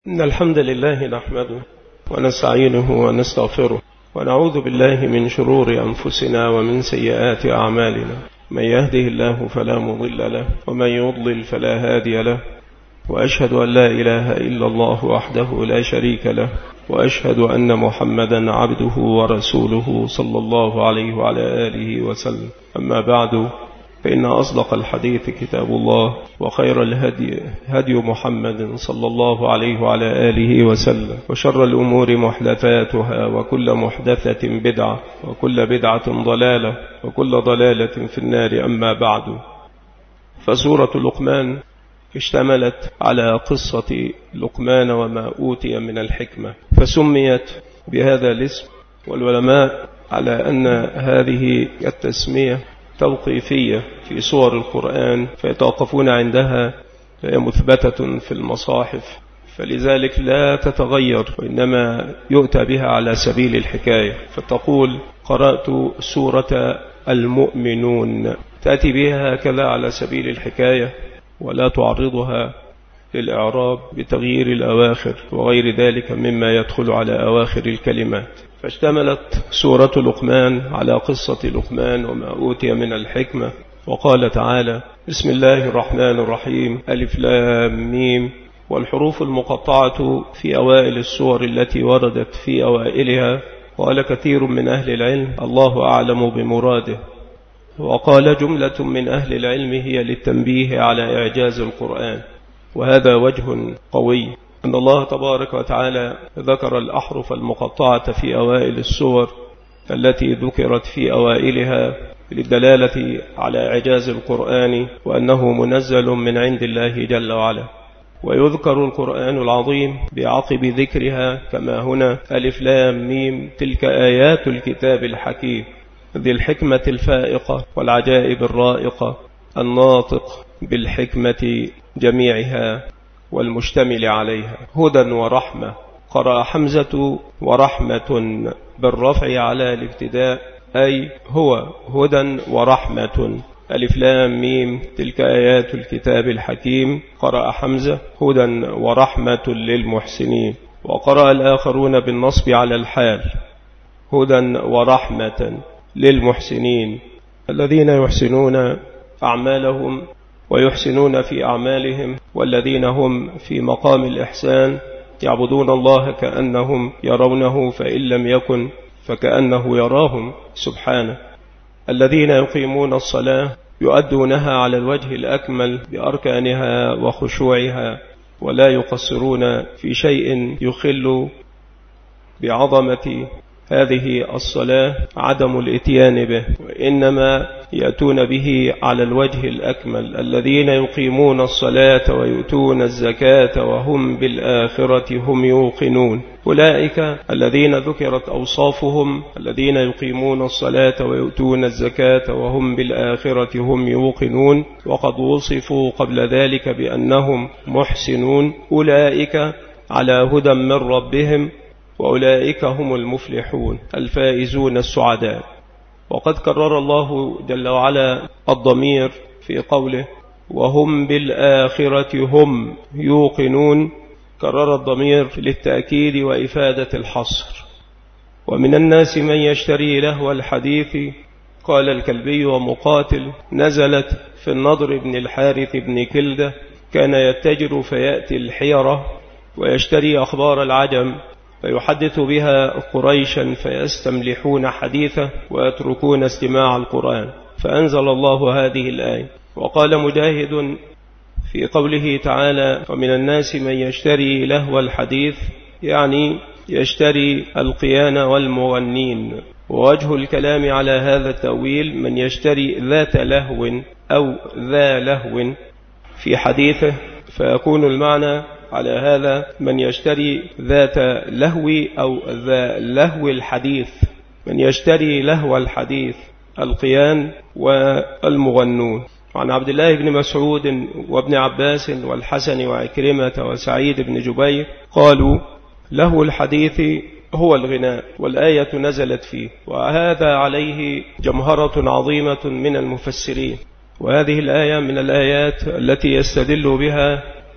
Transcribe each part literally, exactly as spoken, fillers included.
إن الحمد لله نحمده ونستعينه ونستغفره ونعوذ بالله من شرور أنفسنا ومن سيئات أعمالنا. من يهده الله فلا مضل له ومن يضلل فلا هادي له، وأشهد أن لا إله إلا الله وحده لا شريك له، وأشهد أن محمدا عبده ورسوله صلى الله عليه وعلى آله وسلم. أما بعد، فإن أصدق الحديث كتاب الله، وخير الهدي هدي محمد صلى الله عليه وعلى آله وسلم، وشر الأمور محدثاتها، وكل محدثة بدعة، وكل بدعة ضلالة، وكل ضلالة في النار. أما بعد، فسورة لقمان اشتملت على قصة لقمان وما أوتي من الحكمة، فسميت بهذا الاسم، والعلماء على أن هذه التسمية توقيفية في سور القرآن فيتوقفون عندها، فهي مثبتة في المصاحف، فلذلك لا تتغير، وإنما يؤتى بها على سبيل الحكاية. فتقول قرأت سورة المؤمنون، تأتي بها هكذا على سبيل الحكاية، ولا تعرضها للإعراب بتغيير الأواخر وغير ذلك مما يدخل على أواخر الكلمات. فاشتملت سورة لقمان على قصة لقمان وما أوتي من الحكمة. وقال تعالى: بسم الله الرحمن الرحيم، ألف لام ميم. والحروف المقطعة في أوائل السور التي وردت في أوائلها، قال كثير من أهل العلم: الله أعلم بمراده. وقال جملة من أهل العلم هي للتنبيه على إعجاز القرآن، وهذا وجه قوي، أن الله تبارك وتعالى ذكر الأحرف المقطعة في أوائل السور التي ذكرت في أوائلها للدلالة على إعجاز القرآن، وأنه منزل من عند الله جل وعلا. ويذكر القرآن العظيم بعقب ذكرها كما هنا: ألف لام ميم، تلك آيات الكتاب الحكيم ذي الحكمة الفائقة والعجائب الرائقة، الناطق بالحكمة جميعها والمشتمل عليها، هدى ورحمة. قرأ حمزة ورحمة بالرفع على الابتداء، أي هو هدى ورحمة. ألف لام ميم، تلك آيات الكتاب الحكيم، قرأ حمزة هدى ورحمة للمحسنين. وقرأ الآخرون بالنصب على الحال، هدى ورحمة للمحسنين الذين يحسنون أعمالهم ويحسنون في أعمالهم، والذين هم في مقام الإحسان يعبدون الله كأنهم يرونه، فإن لم يكن فكأنه يراهم سبحانه. الذين يقيمون الصلاة يؤدونها على الوجه الأكمل بأركانها وخشوعها، ولا يقصرون في شيء يخل بعظمة هذه الصلاة عدم الاتيان به، وإنما يأتون به على الوجه الأكمل. الذين يقيمون الصلاة ويؤتون الزكاة وهم بالآخرة هم يوقنون، أولئك الذين ذكرت أوصافهم، الذين يقيمون الصلاة ويؤتون الزكاة وهم بالآخرة هم يوقنون، وقد وصفوا قبل ذلك بأنهم محسنون، أولئك على هدى من ربهم، وأولئك هم المفلحون الفائزون السعداء. وقد كرر الله جل وعلا الضمير في قوله: وهم بالآخرة هم يوقنون، كرر الضمير للتأكيد وإفادة الحصر. ومن الناس من يشتري لهو الحديث، قال الكلبي ومقاتل، نزلت في النضر بن الحارث بن كلدة، كان يتجر فيأتي الحيرة ويشتري أخبار العجم، فيحدث بها قريشا فيستملحون حديثه ويتركون استماع القرآن، فأنزل الله هذه الآية. وقال مجاهد في قوله تعالى: ومن الناس من يشتري لهو الحديث، يعني يشتري القيان والمغنين. ووجه الكلام على هذا التأويل: من يشتري ذات لهو أو ذا لهو في حديثه، فيكون المعنى على هذا: من يشتري ذات لهو أو ذا لهو الحديث، من يشتري لهو الحديث القيان والمغنون. وعن عبد الله بن مسعود وابن عباس والحسن وعكرمة وسعيد بن جبير قالوا: لهو الحديث هو الغناء، والآية نزلت فيه. وهذا عليه جمهرة عظيمة من المفسرين، وهذه الآية من الآيات التي يستدل بها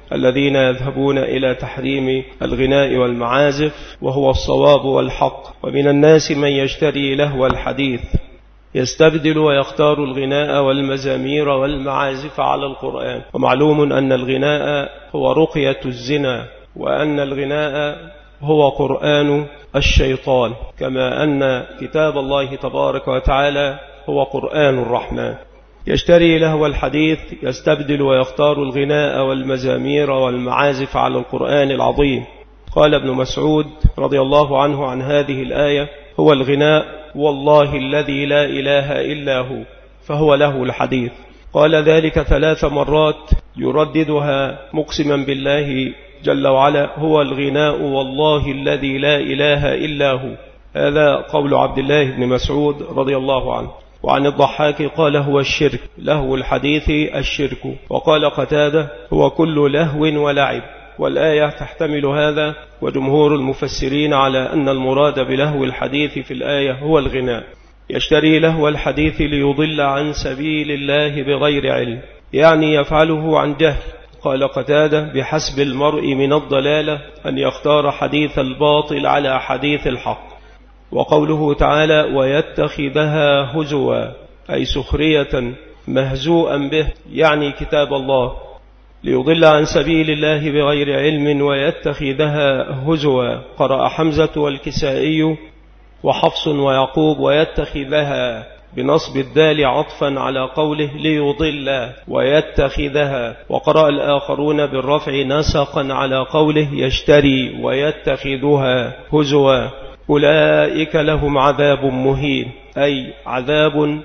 الذين يذهبون إلى تحريم الغناء والمعازف، وهو الصواب والحق. ومن الناس من يشتري لهو الحديث يستبدل ويختار الغناء والمزامير والمعازف على القرآن. ومعلوم أن الغناء هو رقية الزنا، وأن الغناء هو قرآن الشيطان، كما أن كتاب الله تبارك وتعالى هو قرآن الرحمن. يشتري لهو الحديث يستبدل ويختار الغناء والمزامير والمعازف على القرآن العظيم. قال ابن مسعود رضي الله عنه عن هذه الآية: هو الغناء والله الذي لا إله إلا هو، فهو له الحديث. قال ذلك ثلاث مرات يرددها مقسما بالله جل وعلا: هو الغناء والله الذي لا إله إلا هو. هذا قول عبد الله بن مسعود رضي الله عنه. وعن الضحاك قال: هو الشرك، لهو الحديث الشرك. وقال قتادة: هو كل لهو ولعب. والآية تحتمل هذا، وجمهور المفسرين على أن المراد بلهو الحديث في الآية هو الغناء. يشتري لهو الحديث ليضل عن سبيل الله بغير علم، يعني يفعله عن جهل. قال قتادة: بحسب المرء من الضلالة أن يختار حديث الباطل على حديث الحق. وقوله تعالى: ويتخذها هزوا، أي سخرية مهزوءا به، يعني كتاب الله، ليضل عن سبيل الله بغير علم ويتخذها هزوا. قرأ حمزة والكسائي وحفص ويعقوب: ويتخذها بنصب الدال عطفا على قوله ليضل ويتخذها. وقرأ الآخرون بالرفع نسقا على قوله يشتري ويتخذها هزوا. أولئك لهم عذاب مهين، أي عذاب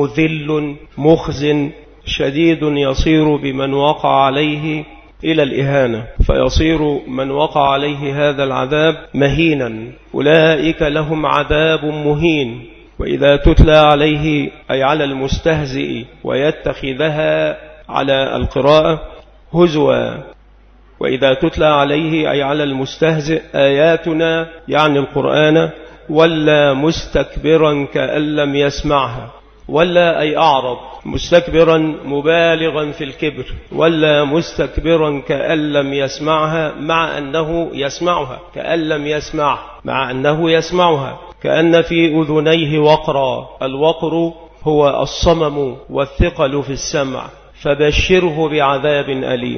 مذل مخز شديد يصير بمن وقع عليه إلى الإهانة، فيصير من وقع عليه هذا العذاب مهينا. أولئك لهم عذاب مهين. وإذا تتلى عليه أي على المستهزئ، ويتخذها على القراءة هزوا. وإذا تتلى عليه أي على المستهزئ آياتنا، يعني القرآن، ولا مستكبرا كأن لم يسمعها. ولا أي أعرض، مستكبرا مبالغا في الكبر، ولا مستكبرا كأن لم يسمعها، مع أنه يسمعها، كأن لم يسمع مع أنه يسمعها، كأن في أذنيه وقرا. الوقر هو الصمم والثقل في السمع، فبشره بعذاب أليم.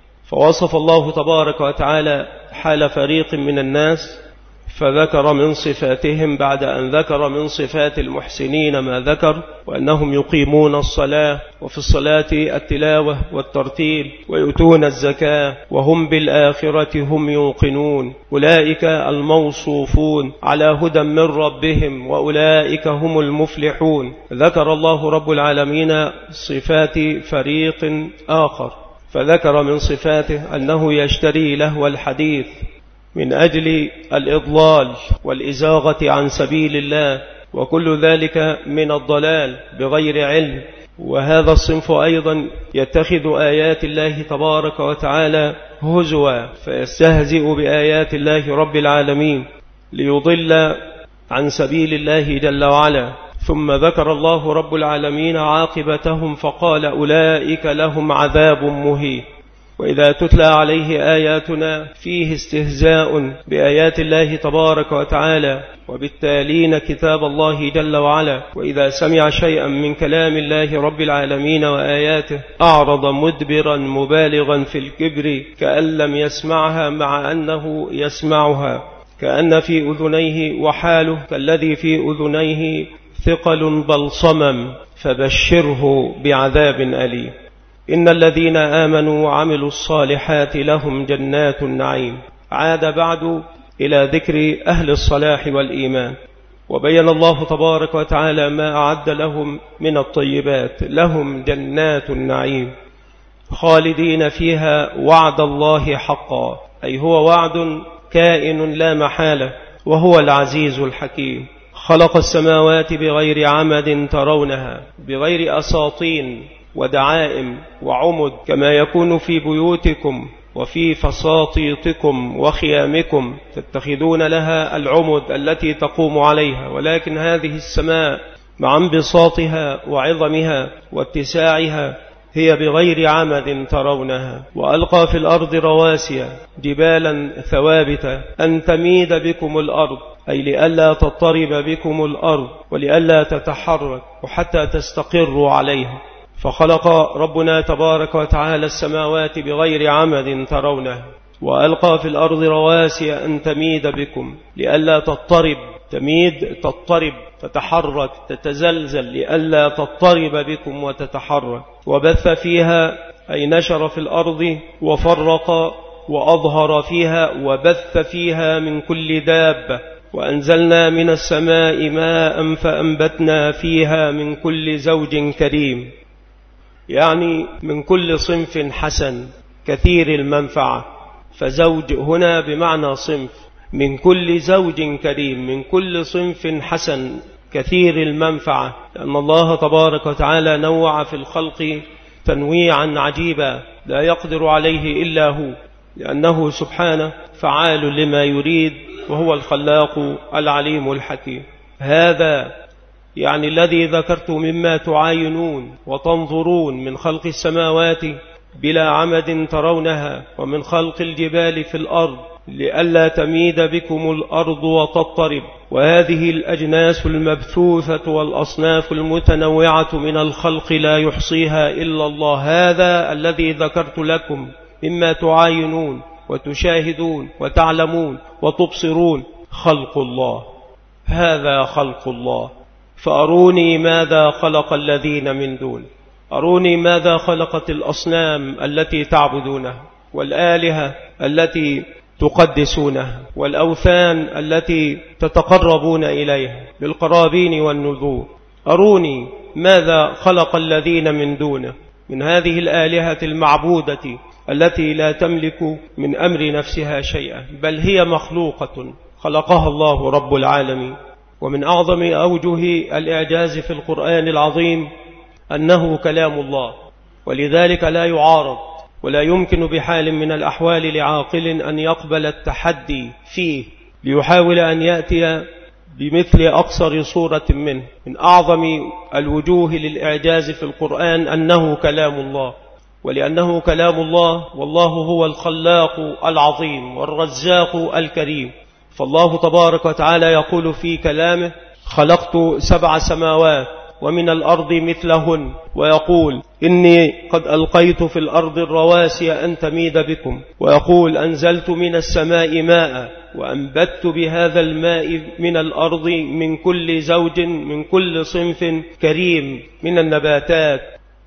فوصف الله تبارك وتعالى حال فريق من الناس، فذكر من صفاتهم بعد أن ذكر من صفات المحسنين ما ذكر، وأنهم يقيمون الصلاة، وفي الصلاة التلاوة والترتيل، ويؤتون الزكاة، وهم بالآخرة هم يوقنون. أولئك الموصوفون على هدى من ربهم، وأولئك هم المفلحون. ذكر الله رب العالمين صفات فريق آخر، فذكر من صفاته أنه يشتري لهو الحديث من أجل الإضلال والإزاغة عن سبيل الله، وكل ذلك من الضلال بغير علم. وهذا الصنف أيضا يتخذ آيات الله تبارك وتعالى هزوا، فيستهزئ بآيات الله رب العالمين ليضل عن سبيل الله جل وعلا. ثم ذكر الله رب العالمين عاقبتهم فقال: أولئك لهم عذاب مهين. وإذا تتلى عليه آياتنا فيه استهزاء بآيات الله تبارك وتعالى وبالتالين كتاب الله جل وعلا. وإذا سمع شيئا من كلام الله رب العالمين وآياته أعرض مدبرا مبالغا في الكبر كأن لم يسمعها، مع أنه يسمعها، كأن في أذنيه وحاله كالذي في أذنيه ثقل بل صمم، فبشره بعذاب أليم. إن الذين آمنوا وعملوا الصالحات لهم جنات النعيم. عاد بعد إلى ذكر أهل الصلاح والإيمان، وبين الله تبارك وتعالى ما أعد لهم من الطيبات. لهم جنات النعيم خالدين فيها وعد الله حقا، أي هو وعد كائن لا محالة، وهو العزيز الحكيم. خلق السماوات بغير عمد ترونها، بغير أساطين ودعائم وعمد كما يكون في بيوتكم وفي فساطيطكم وخيامكم، تتخذون لها العمد التي تقوم عليها. ولكن هذه السماء مع انبساطها وعظمها واتساعها هي بغير عمد ترونها، وألقى في الأرض رواسي جبالا ثوابتا أن تميد بكم الأرض، أي لئلا تضطرب بكم الأرض ولئلا تتحرك وحتى تستقروا عليها. فخلق ربنا تبارك وتعالى السماوات بغير عمد ترونها، وألقى في الأرض رواسي أن تميد بكم لئلا تضطرب، تميد تضطرب تتحرك تتزلزل، لئلا تضطرب بكم وتتحرك. وبث فيها أي نشر في الأرض وفرق وأظهر فيها وبث فيها من كل دابة. وأنزلنا من السماء ماء فأنبتنا فيها من كل زوج كريم، يعني من كل صنف حسن كثير المنفعة. فزوج هنا بمعنى صنف، من كل زوج كريم، من كل صنف حسن كثير المنفعة، لأن الله تبارك وتعالى نوع في الخلق تنويعا عجيبا لا يقدر عليه إلا هو، لأنه سبحانه فعال لما يريد، وهو الخلاق العليم الحكيم. هذا يعني الذي ذكرت مما تعاينون وتنظرون من خلق السماوات بلا عمد ترونها، ومن خلق الجبال في الأرض لئلا تميد بكم الأرض وتضطرب، وهذه الأجناس المبثوثة والأصناف المتنوعة من الخلق لا يحصيها إلا الله. هذا الذي ذكرت لكم مما تعاينون وتشاهدون وتعلمون وتبصرون خلق الله، هذا خلق الله. فأروني ماذا خلق الذين من دون، أروني ماذا خلقت الأصنام التي تعبدونها، والآلهة التي تقدسونها، والأوثان التي تتقربون إليها بالقرابين والنذور. أروني ماذا خلق الذين من دونه من هذه الآلهة المعبودة التي لا تملك من أمر نفسها شيئا، بل هي مخلوقة خلقها الله رب العالمين. ومن أعظم أوجه الإعجاز في القرآن العظيم أنه كلام الله، ولذلك لا يعارض، ولا يمكن بحال من الأحوال لعاقل أن يقبل التحدي فيه ليحاول أن يأتي بمثل أقصر صورة منه. من أعظم الوجوه للإعجاز في القرآن أنه كلام الله، ولأنه كلام الله، والله هو الخلاق العظيم والرزاق الكريم. فالله تبارك وتعالى يقول في كلامه: خلقت سبع سماوات ومن الأرض مثلهن، ويقول: إني قد ألقيت في الأرض الرواسي أن تميد بكم، ويقول: أنزلت من السماء ماء وأنبت بهذا الماء من الأرض من كل زوج من كل صنف كريم من النباتات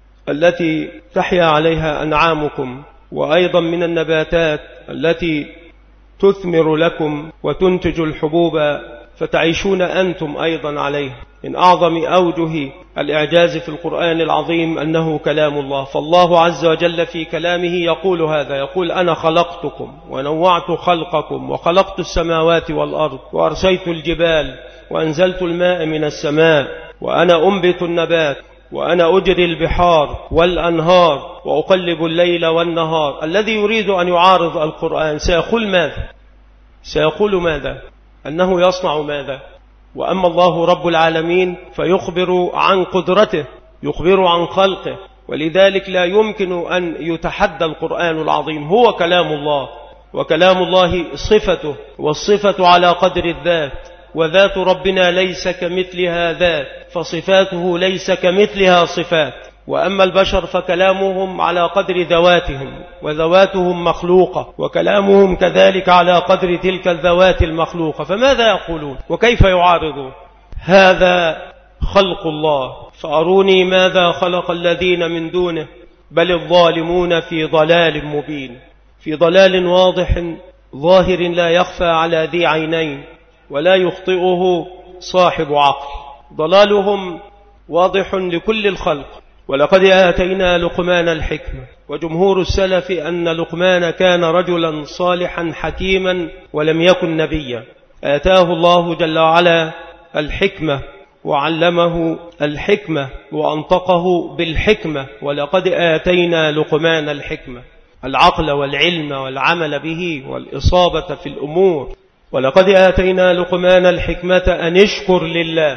التي تحيا عليها أنعامكم، وأيضا من النباتات التي تثمر لكم وتنتج الحبوب فتعيشون أنتم أيضا عليه. من أعظم أوجه الإعجاز في القرآن العظيم أنه كلام الله. فالله عز وجل في كلامه يقول هذا، يقول: أنا خلقتكم ونوعت خلقكم وخلقت السماوات والأرض وأرسيت الجبال وأنزلت الماء من السماء وأنا أنبت النبات وأنا أجري البحار والأنهار وأقلب الليل والنهار. الذي يريد أن يعارض القرآن سيقول ماذا؟ سيقول ماذا؟ أنه يصنع ماذا؟ وأما الله رب العالمين فيخبر عن قدرته، يخبر عن خلقه، ولذلك لا يمكن أن يتحدى القرآن العظيم. هو كلام الله، وكلام الله صفته، والصفة على قدر الذات، وذات ربنا ليس كمثلها ذات، فصفاته ليس كمثلها صفات. وأما البشر فكلامهم على قدر ذواتهم، وذواتهم مخلوقة، وكلامهم كذلك على قدر تلك الذوات المخلوقة. فماذا يقولون وكيف يعارضون؟ هذا خلق الله. فأروني ماذا خلق الذين من دونه، بل الظالمون في ضلال مبين، في ضلال واضح ظاهر لا يخفى على ذي عينين ولا يخطئه صاحب عقل. ضلالهم واضح لكل الخلق. ولقد آتينا لقمان الحكمة، وجمهور السلف أن لقمان كان رجلا صالحا حكيما ولم يكن نبيا. آتاه الله جل وعلا الحكمة وعلمه الحكمة وأنطقه بالحكمة. ولقد آتينا لقمان الحكمة، العقل والعلم والعمل به والإصابة في الأمور. ولقد آتينا لقمان الحكمة أن اشكر لله،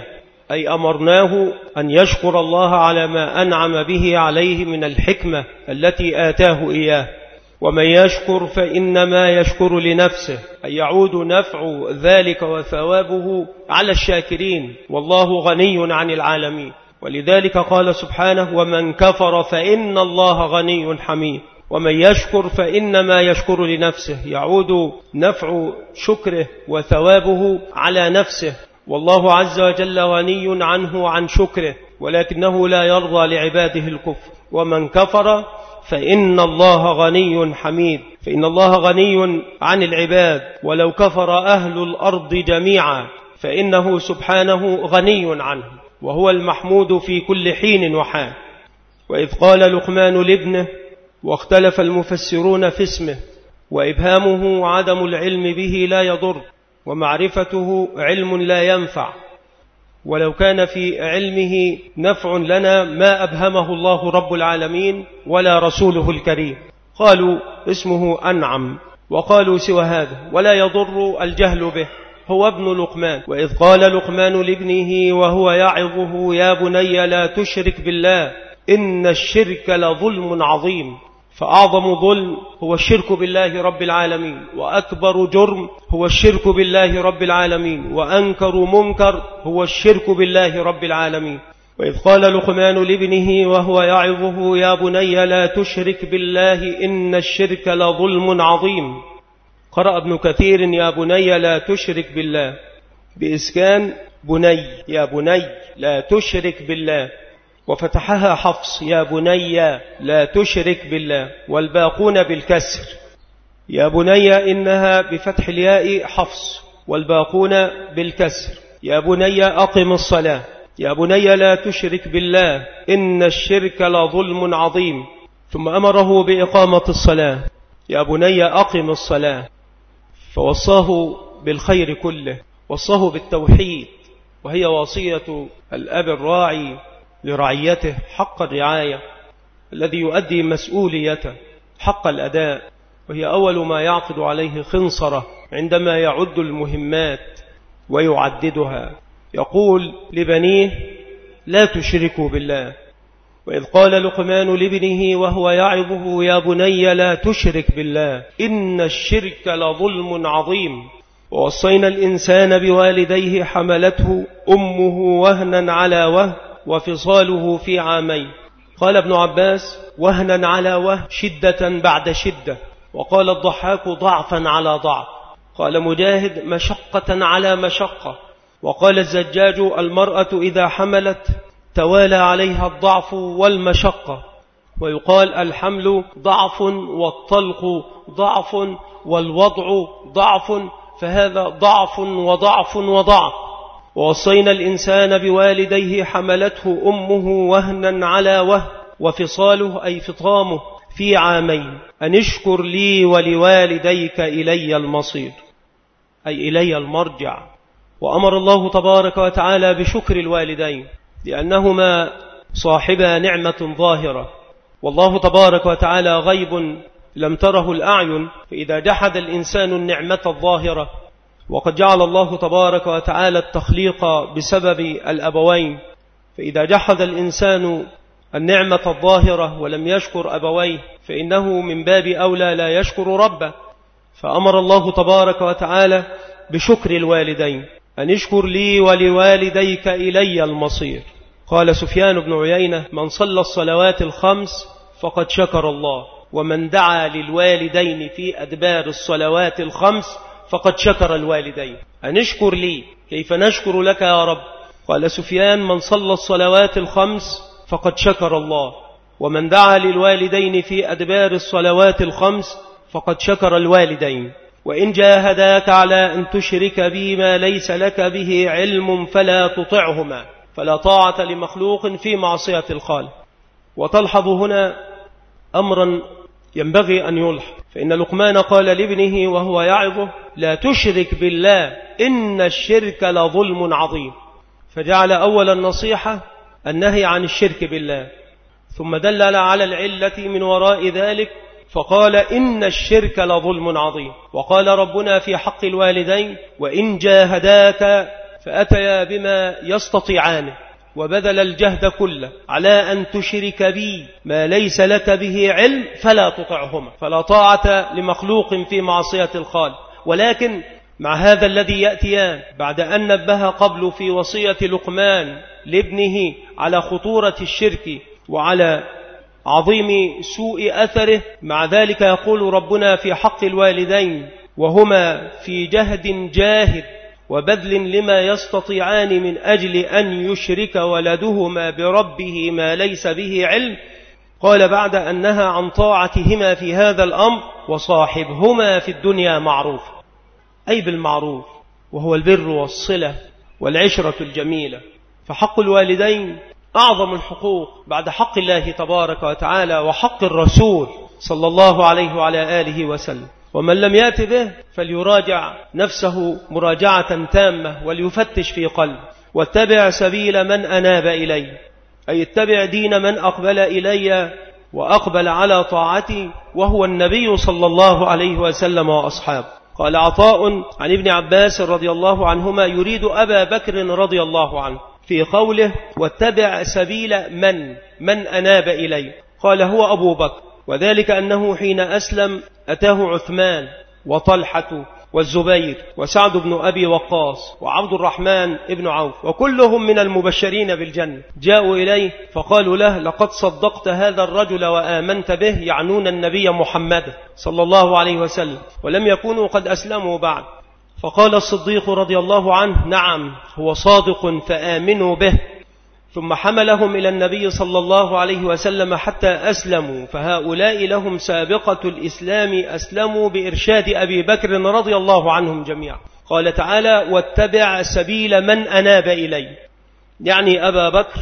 أي أمرناه أن يشكر الله على ما أنعم به عليه من الحكمة التي آتاه إياه، ومن يشكر فإنما يشكر لنفسه، أي يعود نفع ذلك وثوابه على الشاكرين، والله غني عن العالمين. ولذلك قال سبحانه: ومن كفر فإن الله غني حميد. ومن يشكر فإنما يشكر لنفسه، يعود نفع شكره وثوابه على نفسه، والله عز وجل غني عنه عن شكره، ولكنه لا يرضى لعباده الكفر. ومن كفر فإن الله غني حميد، فإن الله غني عن العباد، ولو كفر أهل الأرض جميعا فإنه سبحانه غني عنه، وهو المحمود في كل حين وحال. وإذ قال لقمان لابنه، واختلف المفسرون في اسمه، وإبهامه عدم العلم به لا يضر، ومعرفته علم لا ينفع، ولو كان في علمه نفع لنا ما أبهمه الله رب العالمين ولا رسوله الكريم. قالوا اسمه أنعم، وقالوا سوى هذا ولا يضر الجهل به، هو ابن لقمان. وإذ قال لقمان لابنه وهو يعظه: يا بني لا تشرك بالله إن الشرك لظلم عظيم. فأعظم ظلم هو الشرك بالله رب العالمين، وأكبر جرم هو الشرك بالله رب العالمين، وأنكر منكر هو الشرك بالله رب العالمين. وإذ قال لقمان لابنه وهو يعظه: يا بني لا تشرك بالله إن الشرك لظلم عظيم. قرأ ابن كثير: يا بني لا تشرك بالله، بإسكان بني، يا بني لا تشرك بالله، وفتحها حفص: يا بني لا تشرك بالله، والباقون بالكسر. يا بني إنها بفتح الياء حفص، والباقون بالكسر. يا بني أقم الصلاة، يا بني لا تشرك بالله إن الشرك لظلم عظيم. ثم أمره بإقامة الصلاة: يا بني أقم الصلاة. فوصاه بالخير كله، وصاه بالتوحيد، وهي وصية الأب الراعي لرعيته حق الرعاية، الذي يؤدي مسؤوليته حق الأداء، وهي أول ما يعقد عليه خنصرة عندما يعد المهمات ويعددها. يقول لبنيه: لا تشركوا بالله. وإذ قال لقمان لابنه وهو يعظه: يا بني لا تشرك بالله إن الشرك لظلم عظيم. ووصينا الإنسان بوالديه حملته أمه وهنا على وهن وفصاله في عامين. قال ابن عباس: وهنا على وهن، شدة بعد شدة. وقال الضحاك: ضعفا على ضعف. قال مجاهد: مشقة على مشقة. وقال الزجاج: المرأة إذا حملت توالى عليها الضعف والمشقة. ويقال: الحمل ضعف، والطلق ضعف، والوضع ضعف، فهذا ضعف وضعف وضعف. ووصينا الإنسان بوالديه حملته أمه وهنا على وهن وفصاله أي فطامه في عامين أن اشكر لي ولوالديك إلي المصير، أي إلي المرجع. وأمر الله تبارك وتعالى بشكر الوالدين لأنهما صاحبا نعمة ظاهرة، والله تبارك وتعالى غيب لم تره الأعين. فإذا جحد الإنسان النعمة الظاهرة، وقد جعل الله تبارك وتعالى التخليق بسبب الأبوين، فإذا جحد الإنسان النعمة الظاهرة ولم يشكر أبويه فإنه من باب أولى لا يشكر ربه. فأمر الله تبارك وتعالى بشكر الوالدين: أن اشكر لي ولوالديك إلي المصير. قال سفيان بن عيينة: من صلى الصلوات الخمس فقد شكر الله، ومن دعا للوالدين في أدبار الصلوات الخمس فقد شكر الوالدين. أن اشكر لي، كيف نشكر لك يا رب؟ قال سفيان: من صلى الصلوات الخمس فقد شكر الله، ومن دعا للوالدين في أدبار الصلوات الخمس فقد شكر الوالدين. وإن جاهداك على أن تشرك بي ما ليس لك به علم فلا تطعهما، فلا طاعة لمخلوق في معصية الخالق. وتلحظ هنا أمرا ينبغي أن يلحظ، فإن لقمان قال لابنه وهو يعظه: لا تشرك بالله إن الشرك لظلم عظيم. فجعل أول النصيحة النهي عن الشرك بالله، ثم دلل على العلة من وراء ذلك فقال: إن الشرك لظلم عظيم. وقال ربنا في حق الوالدين: وإن جاهداك فأتيا بما يستطيعانه وبذل الجهد كله على أن تشرك بي ما ليس لك به علم فلا تطعهما. فلا طاعة لمخلوق في معصية الخالق. ولكن مع هذا الذي يأتيان بعد أن نبه قبل في وصية لقمان لابنه على خطورة الشرك وعلى عظيم سوء أثره، مع ذلك يقول ربنا في حق الوالدين وهما في جهد جاهد وبذل لما يستطيعان من أجل أن يشرك ولدهما بربه ما ليس به علم، قال بعد أن نهى عن طاعتهما في هذا الأمر وصاحبهما في الدنيا معروف، أي بالمعروف، وهو البر والصلة والعشرة الجميلة. فحق الوالدين أعظم الحقوق بعد حق الله تبارك وتعالى وحق الرسول صلى الله عليه وعلى آله وسلم. ومن لم يأت به فليراجع نفسه مراجعة تامة وليفتش في قلبه. واتبع سبيل من أناب إلي، أي اتبع دين من أقبل إلي وأقبل على طاعتي، وهو النبي صلى الله عليه وسلم وأصحابه. قال عطاء عن ابن عباس رضي الله عنهما يريد أبا بكر رضي الله عنه في قوله واتبع سبيل من من أناب إلي، قال هو أبو بكر، وذلك أنه حين أسلم أتاه عثمان وطلحة والزبير وسعد بن أبي وقاص وعبد الرحمن بن عوف، وكلهم من المبشرين بالجنة، جاءوا إليه فقالوا له لقد صدقت هذا الرجل وآمنت به، يعنون النبي محمد صلى الله عليه وسلم، ولم يكونوا قد أسلموا بعد. فقال الصديق رضي الله عنه نعم هو صادق فآمنوا به. ثم حملهم إلى النبي صلى الله عليه وسلم حتى أسلموا، فهؤلاء لهم سابقة الإسلام، أسلموا بإرشاد أبي بكر رضي الله عنهم جميعا. قال تعالى واتبع سبيل من أناب إلي، يعني أبا بكر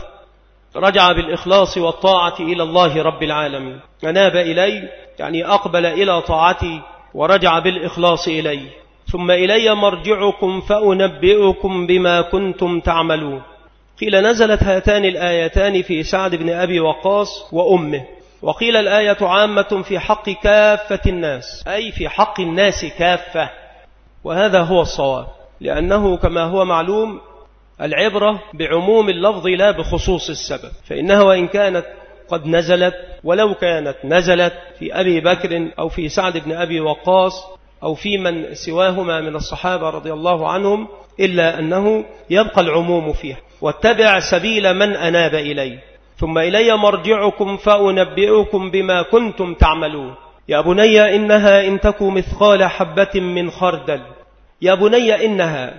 رجع بالإخلاص والطاعة إلى الله رب العالمين. أناب إلي يعني أقبل إلى طاعتي ورجع بالإخلاص إلي. ثم إلي مرجعكم فأنبئكم بما كنتم تعملون. قيل نزلت هاتان الآيتان في سعد بن أبي وقاص وأمه، وقيل الآية عامة في حق كافة الناس، أي في حق الناس كافة، وهذا هو الصواب، لأنه كما هو معلوم العبرة بعموم اللفظ لا بخصوص السبب، فإنها وإن كانت قد نزلت ولو كانت نزلت في أبي بكر أو في سعد بن أبي وقاص أو في من سواهما من الصحابة رضي الله عنهم، إلا أنه يبقى العموم فيها. واتبع سبيل من أناب إلي ثم إلي مرجعكم فأنبئكم بما كنتم تعملون. يا بني إنها إن تكو مثقال حبة من خردل. يا بني إنها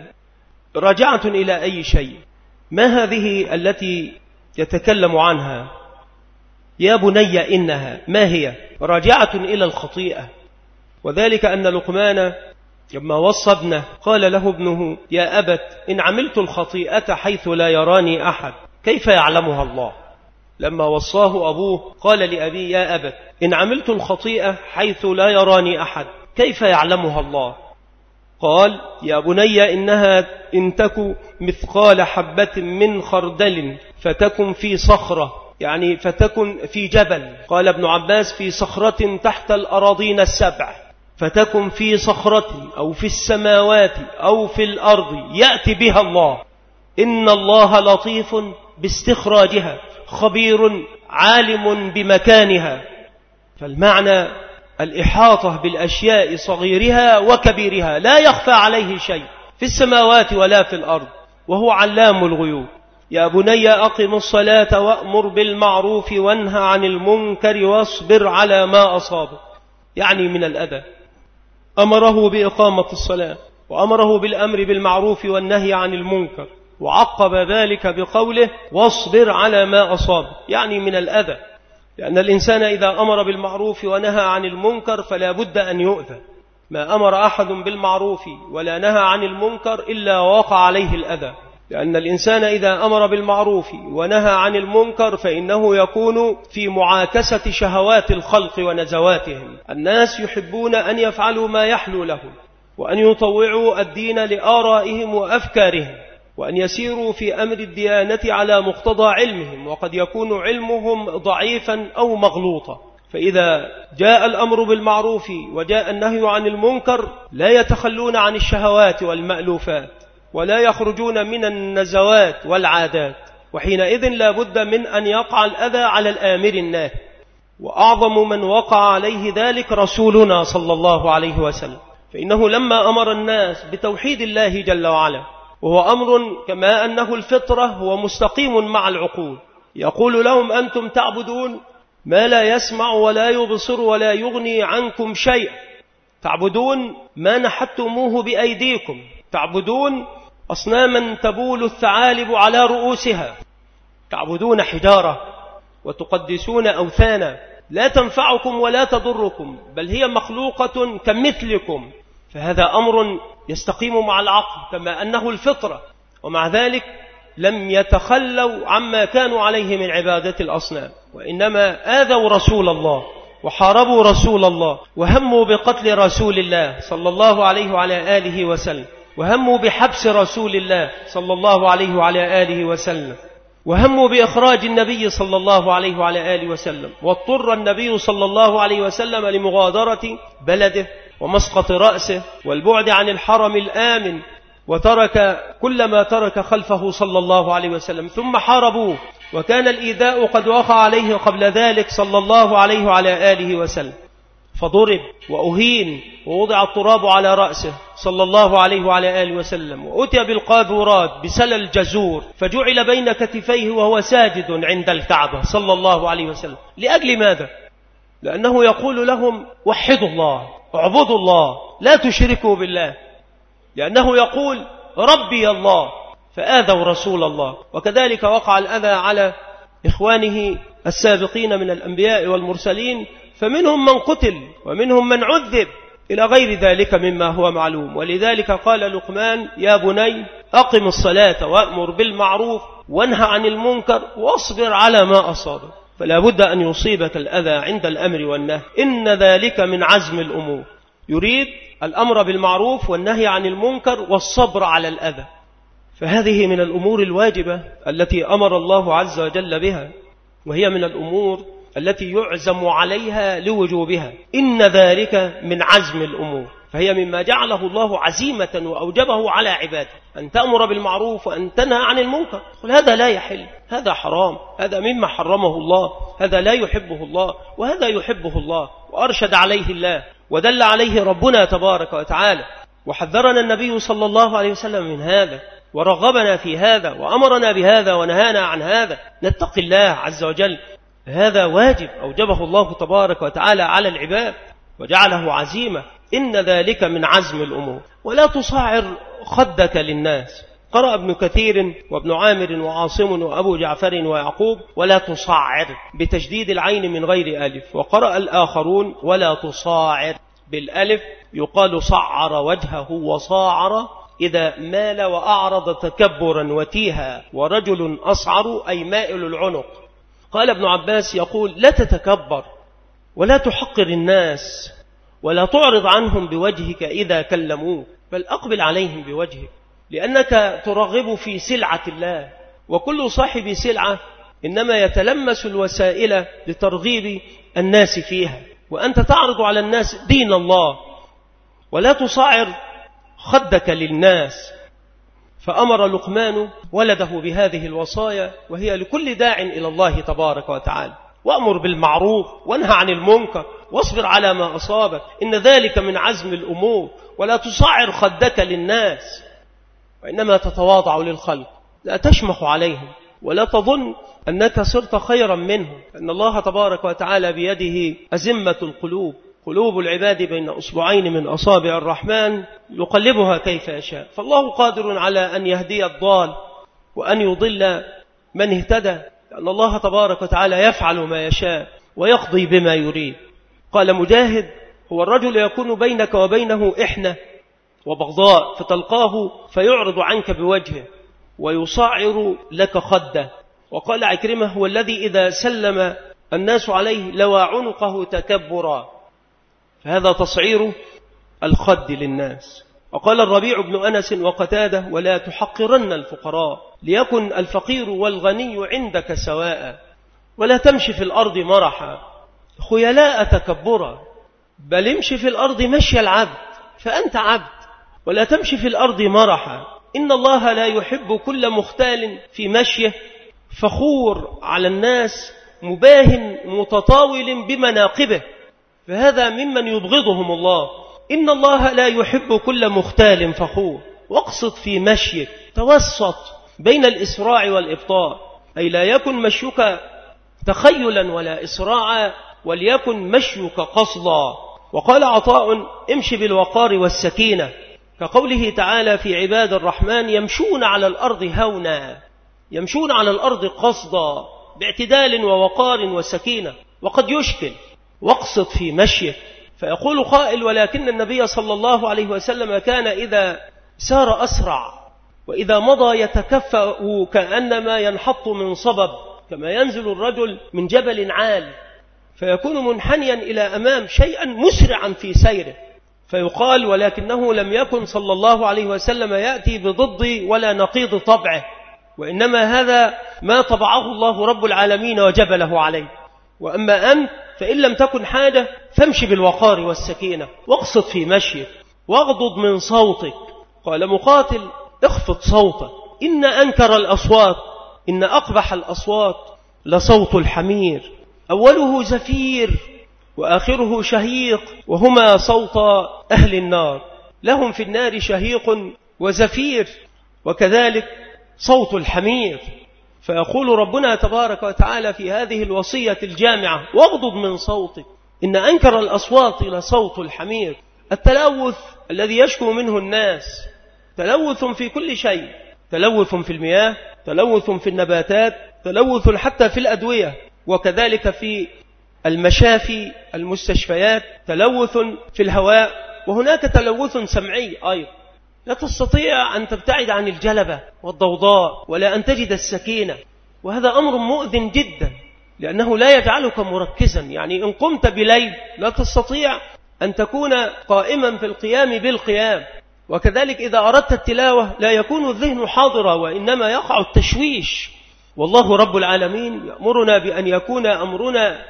راجعة إلى أي شيء؟ ما هذه التي يتكلم عنها؟ يا بني إنها ما هي؟ راجعة إلى الخطيئة. وذلك أن لقمان لما وصى ابنه قال له ابنه يا أبت إن عملت الخطيئة حيث لا يراني أحد كيف يعلمها الله؟ لما وصاه أبوه قال لأبيه يا أبت إن عملت الخطيئة حيث لا يراني أحد كيف يعلمها الله؟ قال يا بني إنها إن تك مثقال حبة من خردل فتكن في صخرة، يعني فتكن في جبل. قال ابن عباس في صخرة تحت الأراضين السبع، فتكن في صخرة أو في السماوات أو في الأرض يأتي بها الله، إن الله لطيف باستخراجها خبير عالم بمكانها. فالمعنى الإحاطة بالأشياء صغيرها وكبيرها، لا يخفى عليه شيء في السماوات ولا في الأرض، وهو علام الغيوب. يا بني أقم الصلاة وأمر بالمعروف وانهى عن المنكر واصبر على ما أصابه، يعني من الأذى. أمره بإقامة الصلاة وأمره بالأمر بالمعروف والنهي عن المنكر، وعقب ذلك بقوله واصبر على ما أصاب، يعني من الأذى، لأن الإنسان إذا أمر بالمعروف ونهى عن المنكر فلا بد أن يؤذى. ما أمر أحد بالمعروف ولا نهى عن المنكر إلا وقع عليه الأذى، لأن الإنسان إذا أمر بالمعروف ونهى عن المنكر فإنه يكون في معاكسة شهوات الخلق ونزواتهم. الناس يحبون أن يفعلوا ما يحلو لهم، وأن يطوعوا الدين لآرائهم وأفكارهم، وأن يسيروا في أمر الديانة على مقتضى علمهم، وقد يكون علمهم ضعيفا أو مغلوطا. فإذا جاء الأمر بالمعروف وجاء النهي عن المنكر لا يتخلون عن الشهوات والمألوفات، ولا يخرجون من النزوات والعادات، وحينئذ لا بد من أن يقع الأذى على الآمر الناهي، وأعظم من وقع عليه ذلك رسولنا صلى الله عليه وسلم، فإنه لما أمر الناس بتوحيد الله جل وعلا، وهو أمر كما أنه الفطرة هو مستقيم مع العقول، يقول لهم أنتم تعبدون ما لا يسمع ولا يبصر ولا يغني عنكم شيئا، تعبدون ما نحتموه بأيديكم، تعبدون أصناما تبول الثعالب على رؤوسها، تعبدون حجارة وتقدسون أوثانا لا تنفعكم ولا تضركم، بل هي مخلوقة كمثلكم، فهذا أمر يستقيم مع العقل كما أنه الفطرة، ومع ذلك لم يتخلوا عما كانوا عليه من عبادة الأصنام، وإنما آذوا رسول الله وحاربوا رسول الله، وهموا بقتل رسول الله صلى الله عليه وعلى آله وسلم، وهموا بحبس رسول الله صلى الله عليه وعلى آله وسلم، وهموا بإخراج النبي صلى الله عليه وعلى آله وسلم، واضطر النبي صلى الله عليه وسلم لمغادرة بلده ومسقط رأسه والبعد عن الحرم الآمن، وترك كل ما ترك خلفه صلى الله عليه وسلم، ثم حاربوه، وكان الإيذاء قد وقع عليه قبل ذلك صلى الله عليه وعلى آله وسلم، فضرب وأهين ووضع التراب على رأسه صلى الله عليه وعلى آله وسلم، وأتي بالقاذورات بسل الجزور فجعل بين كتفيه وهو ساجد عند الكعبة صلى الله عليه وسلم. لأجل ماذا؟ لأنه يقول لهم وحدوا الله، اعبدوا الله، لا تشركوا بالله، لأنه يقول ربي الله، فآذوا رسول الله. وكذلك وقع الأذى على إخوانه السابقين من الأنبياء والمرسلين، فمنهم من قتل ومنهم من عذب إلى غير ذلك مما هو معلوم. ولذلك قال لقمان يا بني أقم الصلاة وأمر بالمعروف وانهى عن المنكر واصبر على ما أصابك، فلا بد أن يصيبك الأذى عند الأمر والنهي، إن ذلك من عزم الأمور. يريد الأمر بالمعروف والنهي عن المنكر والصبر على الأذى، فهذه من الأمور الواجبة التي أمر الله عز وجل بها، وهي من الأمور التي يعزم عليها لوجوبها، إن ذلك من عزم الأمور، فهي مما جعله الله عزيمة وأوجبه على عباده، أن تأمر بالمعروف وأن تنهى عن المنكر. قل هذا لا يحل، هذا حرام، هذا مما حرمه الله، هذا لا يحبه الله وهذا يحبه الله، وأرشد عليه الله ودل عليه ربنا تبارك وتعالى، وحذرنا النبي صلى الله عليه وسلم من هذا، ورغبنا في هذا، وأمرنا بهذا ونهانا عن هذا. نتقي الله عز وجل، هذا واجب أوجبه الله تبارك وتعالى على العباد وجعله عزيمة، إن ذلك من عزم الأمور. ولا تصعر خدك للناس، قرأ ابن كثير وابن عامر وعاصم وأبو جعفر ويعقوب ولا تصعر بتشديد العين من غير ألف، وقرأ الآخرون ولا تصاعر بالألف، يقال صعر وجهه وصاعر إذا مال وأعرض تكبرا وتيها، ورجل أصعر أي مائل العنق. قال ابن عباس يقول لا تتكبر ولا تحقر الناس ولا تعرض عنهم بوجهك إذا كلموك، بل أقبل عليهم بوجهك، لأنك ترغب في سلعة الله، وكل صاحب سلعة إنما يتلمس الوسائل لترغيب الناس فيها، وأنت تعرض على الناس دين الله. ولا تصعر خدك للناس، فأمر لقمان ولده بهذه الوصايا، وهي لكل داع إلى الله تبارك وتعالى، وأمر بالمعروف وانهى عن المنكر واصبر على ما أصابك، إن ذلك من عزم الأمور. ولا تصعر خدك للناس، وإنما تتواضع للخلق، لا تشمخ عليهم ولا تظن أنك صرت خيرا منهم، أن الله تبارك وتعالى بيده أزمة القلوب، قلوب العباد بين أصبعين من أصابع الرحمن يقلبها كيف يشاء، فالله قادر على أن يهدي الضال وأن يضل من اهتدى، لأن الله تبارك وتعالى يفعل ما يشاء ويقضي بما يريد. قال مجاهد هو الرجل يكون بينك وبينه إحنة وبغضاء، فتلقاه فيعرض عنك بوجهه ويصعر لك خده. وقال عكرمة هو الذي إذا سلم الناس عليه لوى عنقه تكبرا، فهذا تصعير الخد للناس. وقال الربيع بن أنس وقتاده ولا تحقرن الفقراء، ليكن الفقير والغني عندك سواء، ولا تمشي في الأرض مرحا خيلاء تكبرا، بل امشي في الأرض مشي العبد فأنت عبد، ولا تمشي في الأرض مرحا إن الله لا يحب كل مختال في مشيه فخور على الناس مباهن متطاول بمناقبه، فهذا ممن يبغضهم الله. إن الله لا يحب كل مختال فخور. واقصد في مشيك، توسط بين الإسراع والإبطاء، أي لا يكن مشيك تخيلا ولا إسراعا، وليكن مشيك قصدا. وقال عطاء: امشي بالوقار والسكينة، كقوله تعالى في عباد الرحمن: يمشون على الأرض هونا، يمشون على الأرض قصدا باعتدال ووقار وسكينة. وقد يشكل واقصد في مشيك، فيقول قائل: ولكن النبي صلى الله عليه وسلم كان إذا سار أسرع، وإذا مضى يتكفأ كأنما ينحط من صبب، كما ينزل الرجل من جبل عال فيكون منحنيا إلى أمام شيئا مسرعا في سيره، فيقال: ولكنه لم يكن صلى الله عليه وسلم يأتي بضد ولا نقيض طبعه، وإنما هذا ما طبعه الله رب العالمين وجبله عليه. وأما أنت فإن لم تكن حاجة فامشي بالوقار والسكينة، واقصد في مشيك، واغضض من صوتك. قال مقاتل: اخفض صوتك، إن أنكر الأصوات، إن أقبح الأصوات لصوت الحمير، أوله زفير وآخره شهيق، وهما صوت أهل النار، لهم في النار شهيق وزفير، وكذلك صوت الحمير. فيقول ربنا تبارك وتعالى في هذه الوصية الجامعة: واغضض من صوتك، إن أنكر الأصوات لصوت الحمير. التلوث الذي يشكو منه الناس، تلوث في كل شيء، تلوث في المياه، تلوث في النباتات، تلوث حتى في الأدوية، وكذلك في المشافي المستشفيات، تلوث في الهواء، وهناك تلوث سمعي أيضا. لا تستطيع أن تبتعد عن الجلبة والضوضاء ولا أن تجد السكينة، وهذا أمر مؤذن جدا، لأنه لا يجعلك مركزا. يعني إن قمت بليل لا تستطيع أن تكون قائما في القيام بالقيام، وكذلك إذا أردت التلاوة لا يكون الذهن حاضرا، وإنما يقع التشويش. والله رب العالمين يأمرنا بأن يكون أمرنا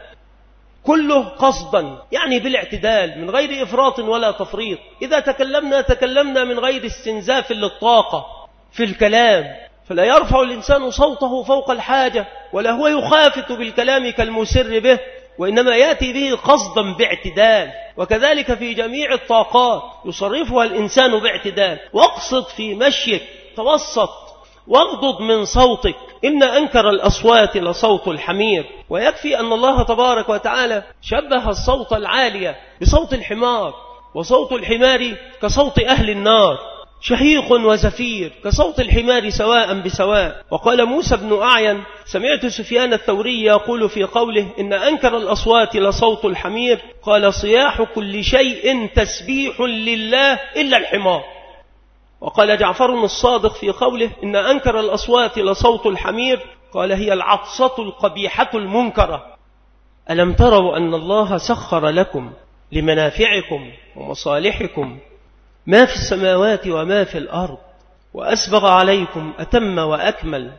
كله قصدا، يعني بالاعتدال، من غير إفراط ولا تفريط. إذا تكلمنا تكلمنا من غير استنزاف للطاقة في الكلام، فلا يرفع الإنسان صوته فوق الحاجة، ولا هو يخافت بالكلام كالمسر به، وإنما يأتي به قصدا باعتدال. وكذلك في جميع الطاقات يصرفها الإنسان باعتدال. واقصد في مشيك، توسط، واغضض من صوتك، إن أنكر الأصوات لصوت الحمير. ويكفي أن الله تبارك وتعالى شبه الصوت العالية بصوت الحمار، وصوت الحمار كصوت أهل النار، شهيق وزفير كصوت الحمار سواء بسواء. وقال موسى بن أعين: سمعت سفيان الثوري يقول في قوله إن أنكر الأصوات لصوت الحمير، قال: صياح كل شيء تسبيح لله إلا الحمار. وقال جعفر الصادق في قوله إن أنكر الأصوات لصوت الحمير، قال: هي العطسة القبيحة المنكرة. ألم تروا أن الله سخر لكم لمنافعكم ومصالحكم ما في السماوات وما في الأرض، وأسبغ عليكم أتم وأكمل،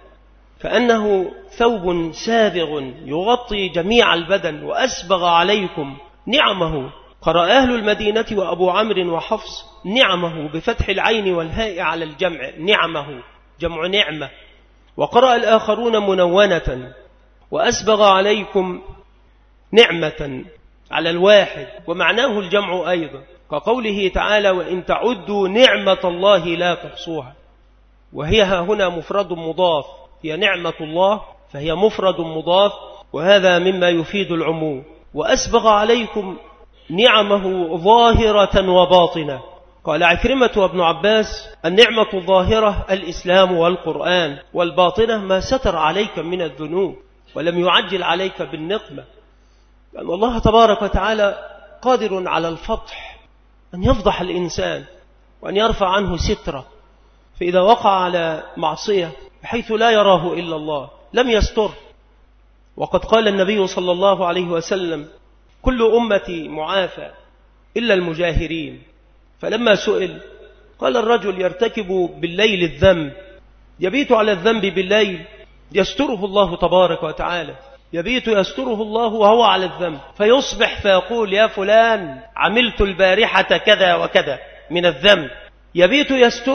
فأنه ثوب سابغ يغطي جميع البدن، وأسبغ عليكم نعمه. قرأ أهل المدينة وأبو عمرو وحفص نعمه بفتح العين والهاء على الجمع، نعمه جمع نعمة. وقرأ الآخرون منونة، وأسبغ عليكم نعمة على الواحد، ومعناه الجمع أيضا، كقوله تعالى: وإن تعدوا نعمة الله لا تحصوها. وهي هنا مفرد مضاف، هي نعمة الله فهي مفرد مضاف، وهذا مما يفيد العموم. وأسبغ عليكم نعمه ظاهرة وباطنة. قال عكرمة وابن عباس: النعمة الظاهرة الإسلام والقرآن، والباطنة ما ستر عليك من الذنوب ولم يعجل عليك بالنقمة. لأن الله تبارك وتعالى قادر على الفضح، أن يفضح الإنسان وأن يرفع عنه ستره، فإذا وقع على معصية بحيث لا يراه إلا الله لم يستر. وقد قال النبي صلى الله عليه وسلم: كل أمتي معافى إلا المجاهرين. فلما سئل قال: الرجل يرتكب بالليل الذنب، يبيت على الذنب بالليل، يستره الله تبارك وتعالى، يبيت يستره الله وهو على الذنب، فيصبح فيقول: يا فلان عملت البارحة كذا وكذا من الذنب، يبيت يستره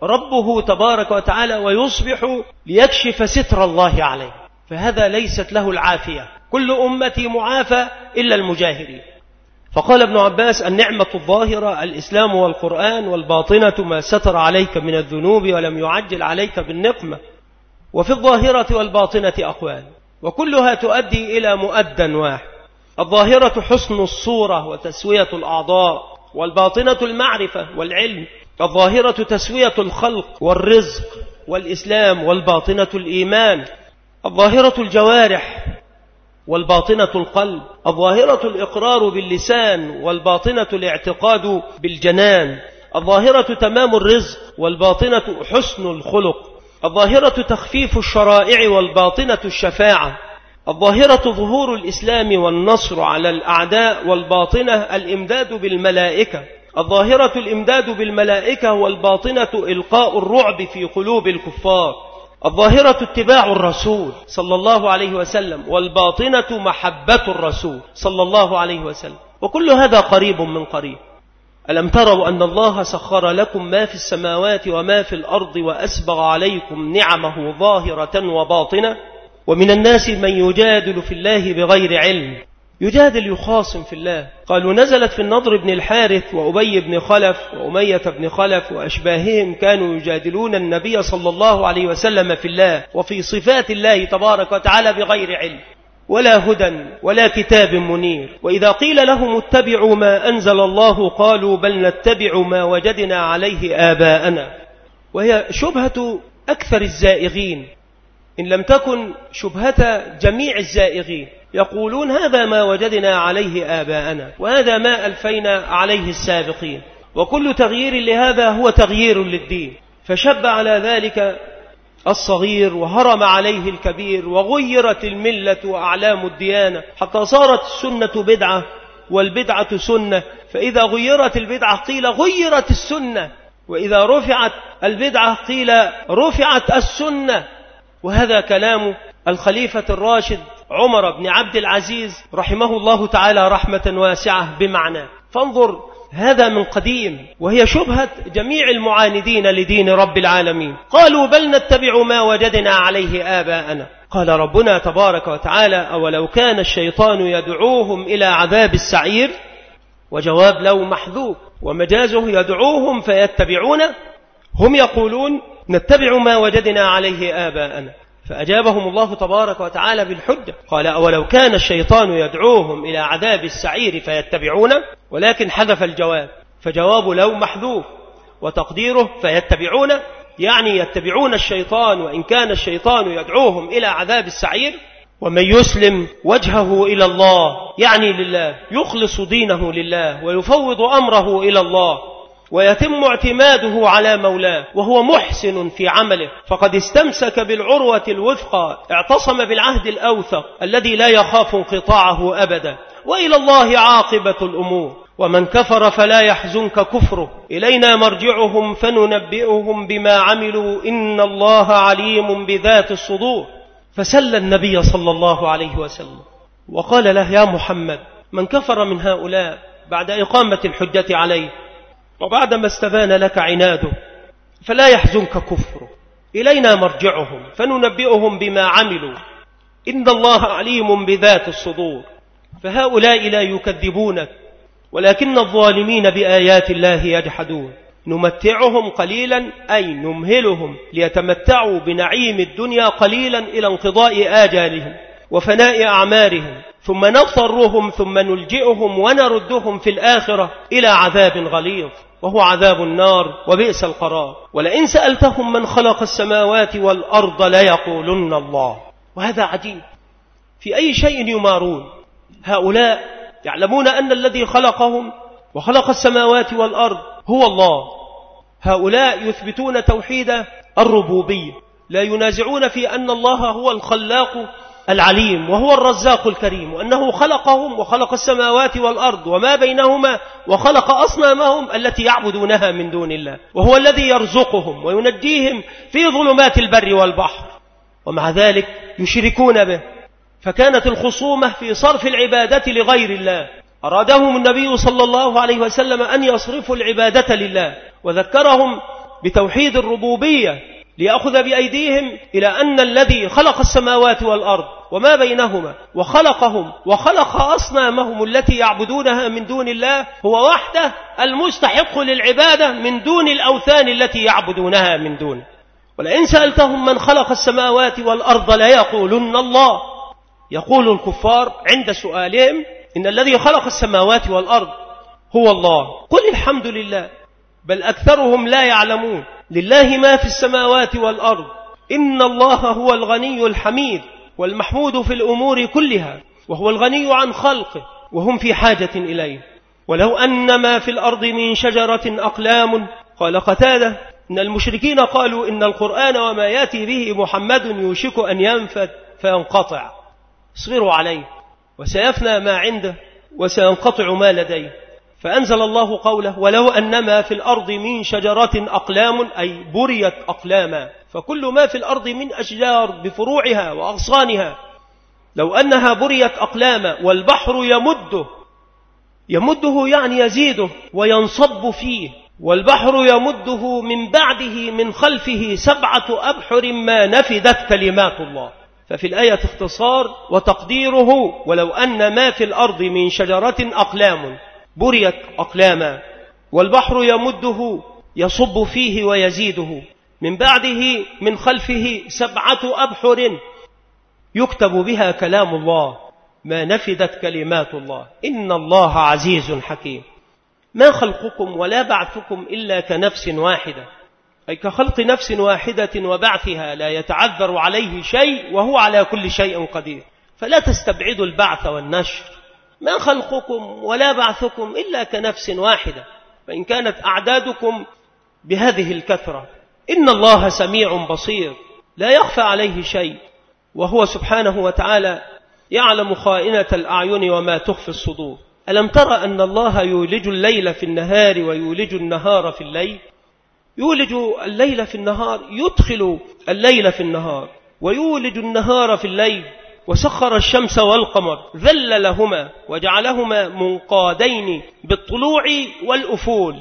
ربه تبارك وتعالى ويصبح ليكشف ستر الله عليه، فهذا ليست له العافية. كل أمتي معافى إلا المجاهرين. فقال ابن عباس: النعمة الظاهرة الإسلام والقرآن، والباطنة ما ستر عليك من الذنوب ولم يعجل عليك بالنقمة. وفي الظاهرة والباطنة أقوال، وكلها تؤدي إلى مؤدى واحد. الظاهرة حسن الصورة وتسوية الأعضاء، والباطنة المعرفة والعلم. الظاهرة تسوية الخلق والرزق والإسلام، والباطنة الإيمان. الظاهرة الجوارح والباطنة القلب. الظاهرة الإقرار باللسان، والباطنة الاعتقاد بالجنان. الظاهرة تمام الرزق، والباطنة حسن الخلق. الظاهرة تخفيف الشرائع، والباطنة الشفاعة. الظاهرة ظهور الإسلام والنصر على الأعداء، والباطنة الإمداد بالملائكة. الظاهرة الإمداد بالملائكة، والباطنة إلقاء الرعب في قلوب الكفار. الظاهرة اتباع الرسول صلى الله عليه وسلم، والباطنة محبة الرسول صلى الله عليه وسلم. وكل هذا قريب من قريب. ألم تروا أن الله سخر لكم ما في السماوات وما في الأرض وأسبغ عليكم نعمه ظاهرة وباطنة؟ ومن الناس من يجادل في الله بغير علم، يجادل يخاصم في الله. قالوا نزلت في النضر بن الحارث وأبي بن خلف وأمية بن خلف وأشباههم، كانوا يجادلون النبي صلى الله عليه وسلم في الله وفي صفات الله تبارك وتعالى بغير علم ولا هدى ولا كتاب منير. وإذا قيل لهم اتبعوا ما أنزل الله قالوا بل نتبع ما وجدنا عليه آباءنا. وهي شبهة أكثر الزائغين، إن لم تكن شبهة جميع الزائغين. يقولون هذا ما وجدنا عليه آباءنا، وهذا ما ألفينا عليه السابقين، وكل تغيير لهذا هو تغيير للدين. فشب على ذلك الصغير وهرم عليه الكبير، وغيرت الملة وأعلام الديانة حتى صارت السنة بدعة والبدعة سنة. فإذا غيرت البدعة قيل غيرت السنة، وإذا رفعت البدعة قيل رفعت السنة. وهذا كلام الخليفة الراشد عمر بن عبد العزيز رحمه الله تعالى رحمة واسعة بمعنى. فانظر، هذا من قديم، وهي شبهة جميع المعاندين لدين رب العالمين. قالوا بل نتبع ما وجدنا عليه آباءنا. قال ربنا تبارك وتعالى: أولو كان الشيطان يدعوهم إلى عذاب السعير. وجواب لو محذوف، ومجازه يدعوهم فيتبعون. هم يقولون نتبع ما وجدنا عليه آباءنا. فأجابهم الله تبارك وتعالى بالحجة، قال: أولو كان الشيطان يدعوهم إلى عذاب السعير فيتبعون، ولكن حذف الجواب، فجواب لو محذوف، وتقديره فيتبعون، يعني يتبعون الشيطان وإن كان الشيطان يدعوهم إلى عذاب السعير. ومن يسلم وجهه إلى الله، يعني لله، يخلص دينه لله ويفوض أمره إلى الله ويتم اعتماده على مولاه وهو محسن في عمله، فقد استمسك بالعروة الوثقى، اعتصم بالعهد الأوثق الذي لا يخاف انقطاعه أبدا، وإلى الله عاقبة الأمور. ومن كفر فلا يحزنك كفره، إلينا مرجعهم فننبئهم بما عملوا إن الله عليم بذات الصدور. فسل النبي صلى الله عليه وسلم وقال له: يا محمد، من كفر من هؤلاء بعد إقامة الحجة عليه وبعدما استبان لك عناده فلا يحزنك كفره، إلينا مرجعهم فننبئهم بما عملوا إن الله عليم بذات الصدور. فهؤلاء لا يكذبونك، ولكن الظالمين بآيات الله يجحدون. نمتعهم قليلا، أي نمهلهم ليتمتعوا بنعيم الدنيا قليلا إلى انقضاء آجالهم وفناء أعمارهم، ثم نضطرهم ثم نلجئهم ونردهم في الآخرة إلى عذاب غليظ، وهو عذاب النار، وبئس القرار. ولئن سألتهم من خلق السماوات والأرض ليقولن الله. وهذا عجيب، في أي شيء يمارون هؤلاء؟ يعلمون أن الذي خلقهم وخلق السماوات والأرض هو الله. هؤلاء يثبتون توحيد الربوبية، لا ينازعون في أن الله هو الخلاق العليم وهو الرزاق الكريم، وأنه خلقهم وخلق السماوات والأرض وما بينهما، وخلق أصنامهم التي يعبدونها من دون الله، وهو الذي يرزقهم وينجيهم في ظلمات البر والبحر. ومع ذلك يشركون به. فكانت الخصومة في صرف العبادة لغير الله. أرادهم النبي صلى الله عليه وسلم أن يصرفوا العبادة لله، وذكرهم بتوحيد الربوبية ليأخذ بأيديهم إلى أن الذي خلق السماوات والأرض وما بينهما وخلقهم وخلق أصنامهم التي يعبدونها من دون الله هو وحده المستحق للعبادة من دون الأوثان التي يعبدونها من دونه. ولئن سألتهم من خلق السماوات والأرض ليقولن الله. يقول الكفار عند سؤالهم إن الذي خلق السماوات والأرض هو الله. قل الحمد لله، بل أكثرهم لا يعلمون. لله ما في السماوات والأرض، إن الله هو الغني الحميد والمحمود في الأمور كلها، وهو الغني عن خلقه وهم في حاجة إليه. ولو أن ما في الأرض من شجرة أقلام. قال قتادة إن المشركين قالوا إن القرآن وما يأتي به محمد يوشك أن ينفد فينقطع، اصبروا عليه وسيفنى ما عنده وسينقطع ما لديه. فأنزل الله قوله ولو أنما في الأرض من شجرة أقلام، أي بريت أقلاما، فكل ما في الأرض من أشجار بفروعها وأغصانها لو أنها بريت أقلاما والبحر يمده يمده يعني يزيده وينصب فيه، والبحر يمده من بعده من خلفه سبعة أبحر ما نفدت كلمات الله. ففي الآية اختصار وتقديره ولو أن ما في الأرض من شجرة أقلام بريت أقلاما والبحر يمده يصب فيه ويزيده من بعده من خلفه سبعة أبحر يكتب بها كلام الله ما نفدت كلمات الله إن الله عزيز حكيم. ما خلقكم ولا بعثكم إلا كنفس واحدة، أي كخلق نفس واحدة وبعثها لا يتعذر عليه شيء وهو على كل شيء قدير، فلا تستبعدوا البعث والنشر. ما خلقكم ولا بعثكم إلا كنفس واحدة، فإن كانت أعدادكم بهذه الكثرة. إن الله سميع بصير لا يخفى عليه شيء، وهو سبحانه وتعالى يعلم خائنة الأعين وما تخفي الصدور. ألم ترى أن الله يولج الليل في النهار ويولج النهار في الليل؟ يولج الليل في النهار، يدخل الليل في النهار، ويولج النهار في الليل، وسخر الشمس والقمر ذللهما وجعلهما منقادين بالطلوع والأفول،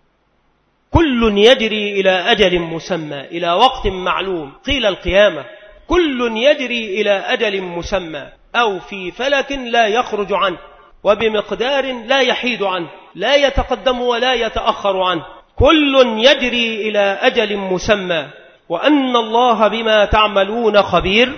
كل يجري إلى أجل مسمى إلى وقت معلوم، قيل القيامة. كل يجري إلى أجل مسمى أو في فلك لا يخرج عنه وبمقدار لا يحيد عنه، لا يتقدم ولا يتأخر عنه، كل يجري إلى أجل مسمى وأن الله بما تعملون خبير.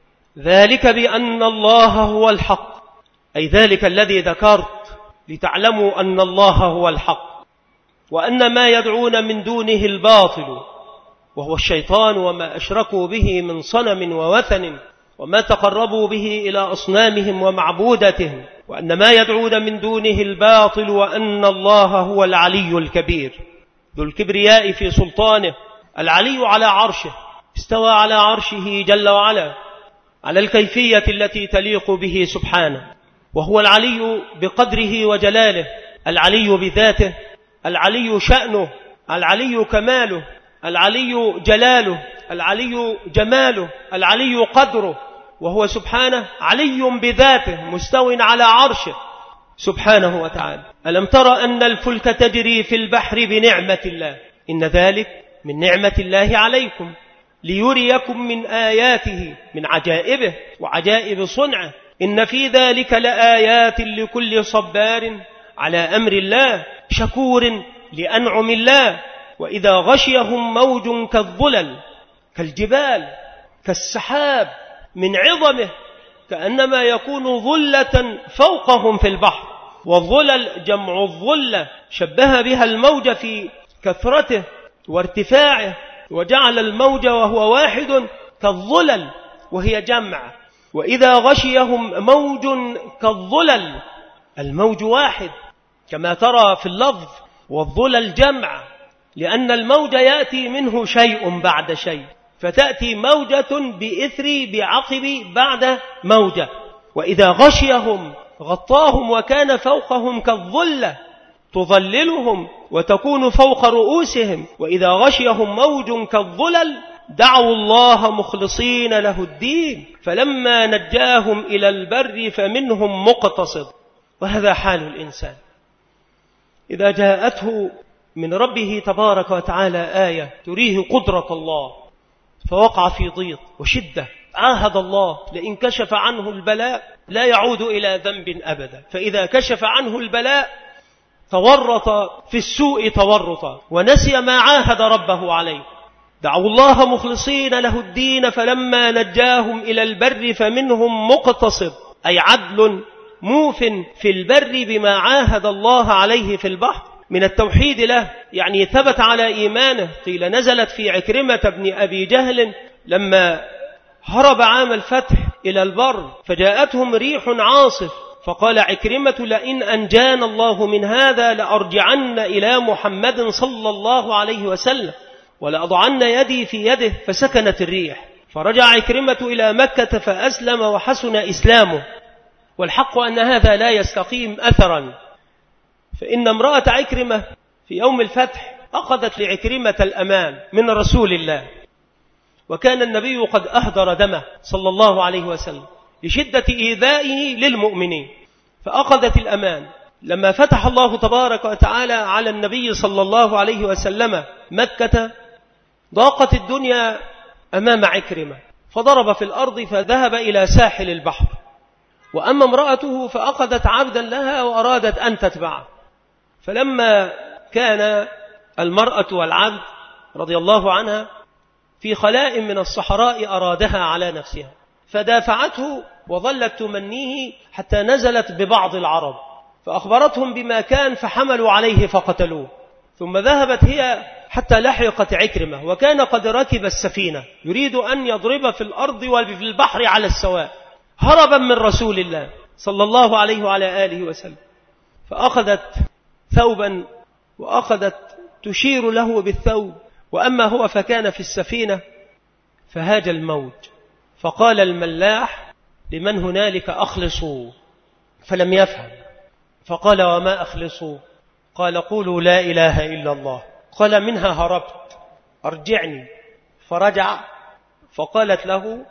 ذلك بأن الله هو الحق، أي ذلك الذي ذكرت لتعلموا أن الله هو الحق وأن ما يدعون من دونه الباطل وهو الشيطان وما أشركوا به من صنم ووثن وما تقربوا به إلى أصنامهم ومعبودتهم، وأن ما يدعون من دونه الباطل وأن الله هو العلي الكبير ذو الكبرياء في سلطانه. العلي على عرشه، استوى على عرشه جل وعلا على الكيفية التي تليق به سبحانه، وهو العلي بقدره وجلاله، العلي بذاته، العلي شأنه، العلي كماله، العلي جلاله، العلي جماله، العلي قدره، وهو سبحانه علي بذاته مستو على عرشه سبحانه وتعالى. ألم تر أن الفلك تجري في البحر بنعمة الله، إن ذلك من نعمة الله عليكم ليريكم من آياته، من عجائبه وعجائب صنعه، إن في ذلك لآيات لكل صبار على أمر الله شكور لأنعم الله. وإذا غشيهم موج كالظلل كالجبال كالسحاب من عظمه كأنما يكون ظلة فوقهم في البحر، والظلل جمع الظلة، شبه بها الموج في كثرته وارتفاعه، وجعل الموج وهو واحد كالظلل وهي جمع. وإذا غشيهم موج كالظلل، الموج واحد كما ترى في اللفظ، والظلل جمع، لأن الموج يأتي منه شيء بعد شيء، فتأتي موجة بإثر بعقب بعد موجة. وإذا غشيهم غطاهم وكان فوقهم كالظلة تظللهم وتكون فوق رؤوسهم. وإذا غشيهم موج كالظلل دعوا الله مخلصين له الدين فلما نجاهم إلى البر فمنهم مقتصد. وهذا حال الإنسان إذا جاءته من ربه تبارك وتعالى آية تريه قدرة الله، فوقع في ضيق وشدة. عاهد الله لئن كشف عنه البلاء لا يعود إلى ذنب أبدا، فإذا كشف عنه البلاء تورط في السوء تورطا ونسي ما عاهد ربه عليه. دعوا الله مخلصين له الدين فلما نجاهم إلى البر فمنهم مقتصد، أي عدل موف في البر بما عاهد الله عليه في البحر من التوحيد له، يعني ثبت على إيمانه. قيل نزلت في عكرمة بن أبي جهل لما هرب عام الفتح إلى البر فجاءتهم ريح عاصف، فقال عكرمة لئن أنجانا الله من هذا لأرجعن إلى محمد صلى الله عليه وسلم ولأضعن يدي في يده، فسكنت الريح، فرجع عكرمة إلى مكة فأسلم وحسن إسلامه. والحق أن هذا لا يستقيم أثرا، فإن امرأة عكرمة في يوم الفتح أخذت لعكرمة الأمان من رسول الله، وكان النبي قد أهدر دمه صلى الله عليه وسلم لشدة إيذائه للمؤمنين، فأخذت الأمان. لما فتح الله تبارك وتعالى على النبي صلى الله عليه وسلم مكة ضاقت الدنيا أمام عكرمة، فضرب في الأرض فذهب إلى ساحل البحر. وأما امرأته فأخذت عبدا لها وأرادت أن تتبعه، فلما كان المرأة والعبد رضي الله عنها في خلاء من الصحراء أرادها على نفسها، فدافعته وظلت تمنيه حتى نزلت ببعض العرب فأخبرتهم بما كان فحملوا عليه فقتلوه. ثم ذهبت هي حتى لحقت عكرمة، وكان قد ركب السفينة يريد أن يضرب في الأرض وفي البحر على السواء هربا من رسول الله صلى الله عليه وعلى آله وسلم، فأخذت ثوبا وأخذت تشير له بالثوب، وأما هو فكان في السفينة فهاج الموج، فقال الملاح لمن هنالك أخلصوا، فلم يفهم، فقال وما أخلصوا؟ قال قولوا لا إله إلا الله. قال منها هربت أرجعني، فرجع فقالت له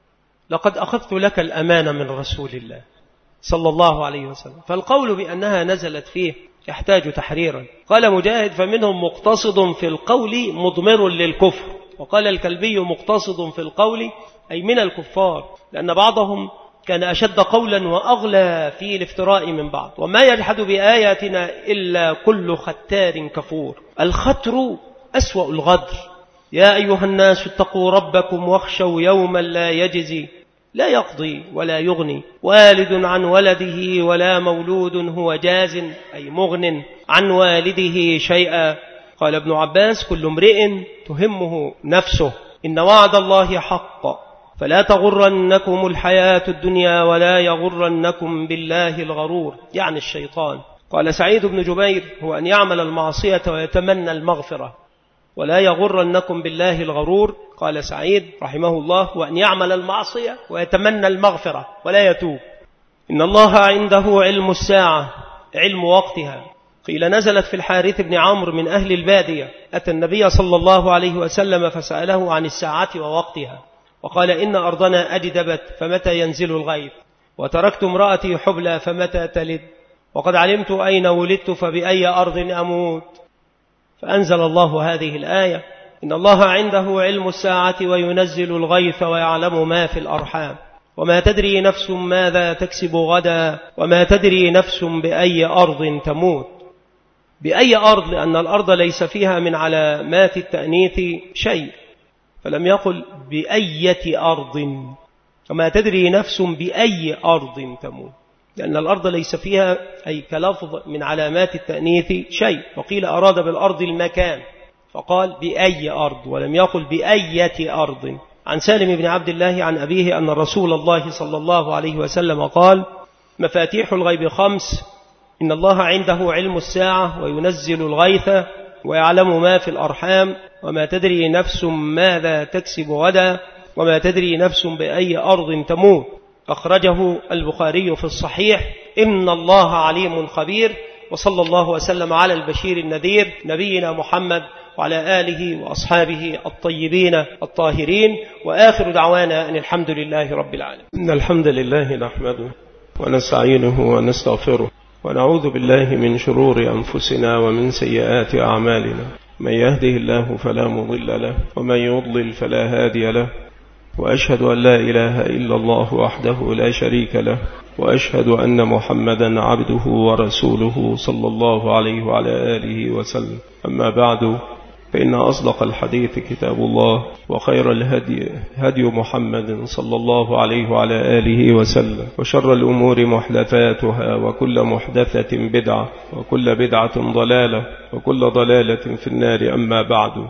لقد أخذت لك الأمانة من رسول الله صلى الله عليه وسلم. فالقول بأنها نزلت فيه يحتاج تحريرا. قال مجاهد فمنهم مقتصد في القول مضمر للكفر، وقال الكلبي مقتصد في القول أي من الكفار، لأن بعضهم كان أشد قولا وأغلى في الافتراء من بعض. وما يجحد بآياتنا إلا كل ختار كفور. الختر أسوأ الغدر. يا أيها الناس اتقوا ربكم واخشوا يوما لا يجزي لا يقضي ولا يغني والد عن ولده ولا مولود هو جاز أي مغن عن والده شيئا. قال ابن عباس كل امرئ تهمه نفسه إن وعد الله حق فلا تغرنكم الحياة الدنيا ولا يغرنكم بالله الغرور، يعني الشيطان. قال سعيد بن جبير هو أن يعمل المعصية ويتمنى المغفرة، ولا يغرنكم بالله الغرور. قال سعيد رحمه الله وأن يعمل المعصية ويتمنى المغفرة ولا يتوب. إن الله عنده علم الساعة علم وقتها. قيل نزلت في الحارث بن عمرو من أهل البادية، أتى النبي صلى الله عليه وسلم فسأله عن الساعة ووقتها، وقال إن أرضنا أجدبت فمتى ينزل الغيث، وتركت امرأتي حبلى فمتى تلد، وقد علمت أين ولدت فبأي أرض أموت. فأنزل الله هذه الآية إن الله عنده علم الساعة وينزل الغيث ويعلم ما في الأرحام وما تدري نفس ماذا تكسب غدا وما تدري نفس بأي أرض تموت. بأي أرض، لأن الأرض ليس فيها من علامات التأنيث شيء، فلم يقل بأية أرض، وما تدري نفس بأي أرض تموت، لأن الأرض ليس فيها أي كلفظ من علامات التأنيث شيء. وقيل أراد بالأرض المكان فقال بأي أرض ولم يقل بأية أرض. عن سالم بن عبد الله عن أبيه أن رسول الله صلى الله عليه وسلم قال مفاتيح الغيب خمس، إن الله عنده علم الساعة وينزل الغيث ويعلم ما في الأرحام وما تدري نفس ماذا تكسب غدا وما تدري نفس بأي أرض تموت. أخرجه البخاري في الصحيح. إن الله عليم خبير. وصلى الله وسلم على البشير النذير نبينا محمد وعلى آله وأصحابه الطيبين الطاهرين، وآخر دعوانا أن الحمد لله رب العالمين. إن الحمد لله نحمده ونستعينه ونستغفره ونعوذ بالله من شرور أنفسنا ومن سيئات أعمالنا، من يهده الله فلا مضل له ومن يضلل فلا هادي له، وأشهد أن لا إله إلا الله وحده لا شريك له، وأشهد أن محمدا عبده ورسوله صلى الله عليه وعلى آله وسلم. أما بعد، فإن أصدق الحديث كتاب الله، وخير الهدي هدي محمد صلى الله عليه وعلى آله وسلم، وشر الأمور محدثاتها، وكل محدثة بدعة، وكل بدعة ضلالة، وكل ضلالة في النار. أما بعد،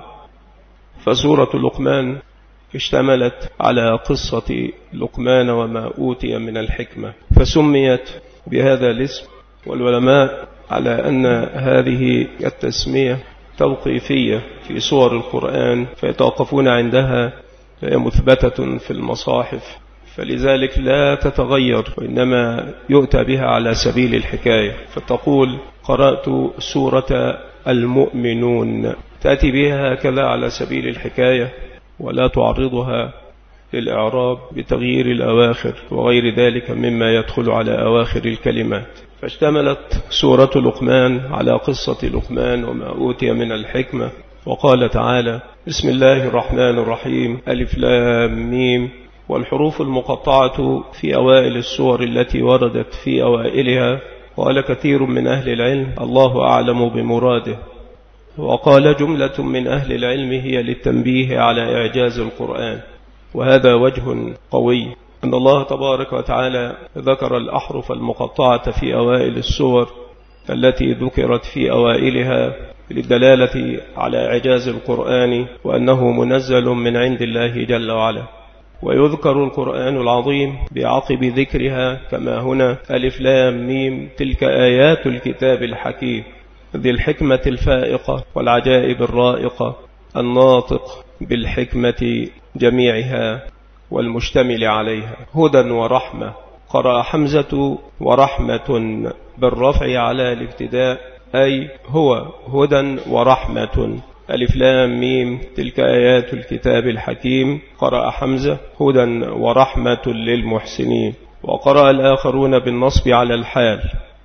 فسورة لقمان اشتملت على قصة لقمان وما أوتي من الحكمة، فسميت بهذا الاسم، والعلماء على أن هذه التسمية توقيفية في سور القرآن فيتوقفون عندها، فهي مثبتة في المصاحف، فلذلك لا تتغير، وإنما يؤتى بها على سبيل الحكاية. فتقول قرأت سورة المؤمنون، تأتي بها هكذا على سبيل الحكاية، ولا تعرضها للإعراب بتغيير الأواخر وغير ذلك مما يدخل على أواخر الكلمات. فاشتملت سورة لقمان على قصة لقمان وما أوتي من الحكمة. وقال تعالى: بسم الله الرحمن الرحيم، ألف لام ميم. والحروف المقطعة في أوائل السور التي وردت في أوائلها، قال كثير من أهل العلم: الله أعلم بمراده. وقال جملة من أهل العلم: هي للتنبيه على إعجاز القرآن. وهذا وجه قوي، أن الله تبارك وتعالى ذكر الأحرف المقطعة في أوائل السور التي ذكرت في أوائلها للدلالة على إعجاز القرآن، وأنه منزل من عند الله جل وعلا. ويذكر القرآن العظيم بعقب ذكرها كما هنا: ألف لام ميم، تلك آيات الكتاب الحكيم، ذي الحكمة الفائقة والعجائب الرائقة، الناطق بالحكمة جميعها والمشتمل عليها، هدى ورحمة. قرأ حمزة ورحمة بالرفع على الابتداء، أي هو هدى ورحمة. ألف لام ميم، تلك آيات الكتاب الحكيم، قرأ حمزة هدى ورحمة للمحسنين. وقرأ الآخرون بالنصب على الحال،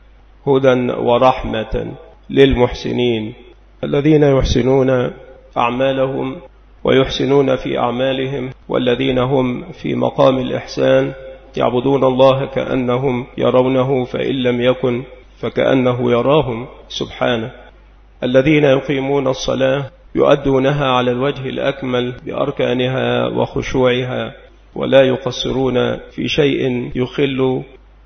هدى ورحمة للمحسنين، الذين يحسنون أعمالهم ويحسنون في أعمالهم، والذين هم في مقام الإحسان يعبدون الله كأنهم يرونه، فإن لم يكن فكأنه يراهم سبحانه. الذين يقيمون الصلاة يؤدونها على الوجه الأكمل بأركانها وخشوعها، ولا يقصرون في شيء يخل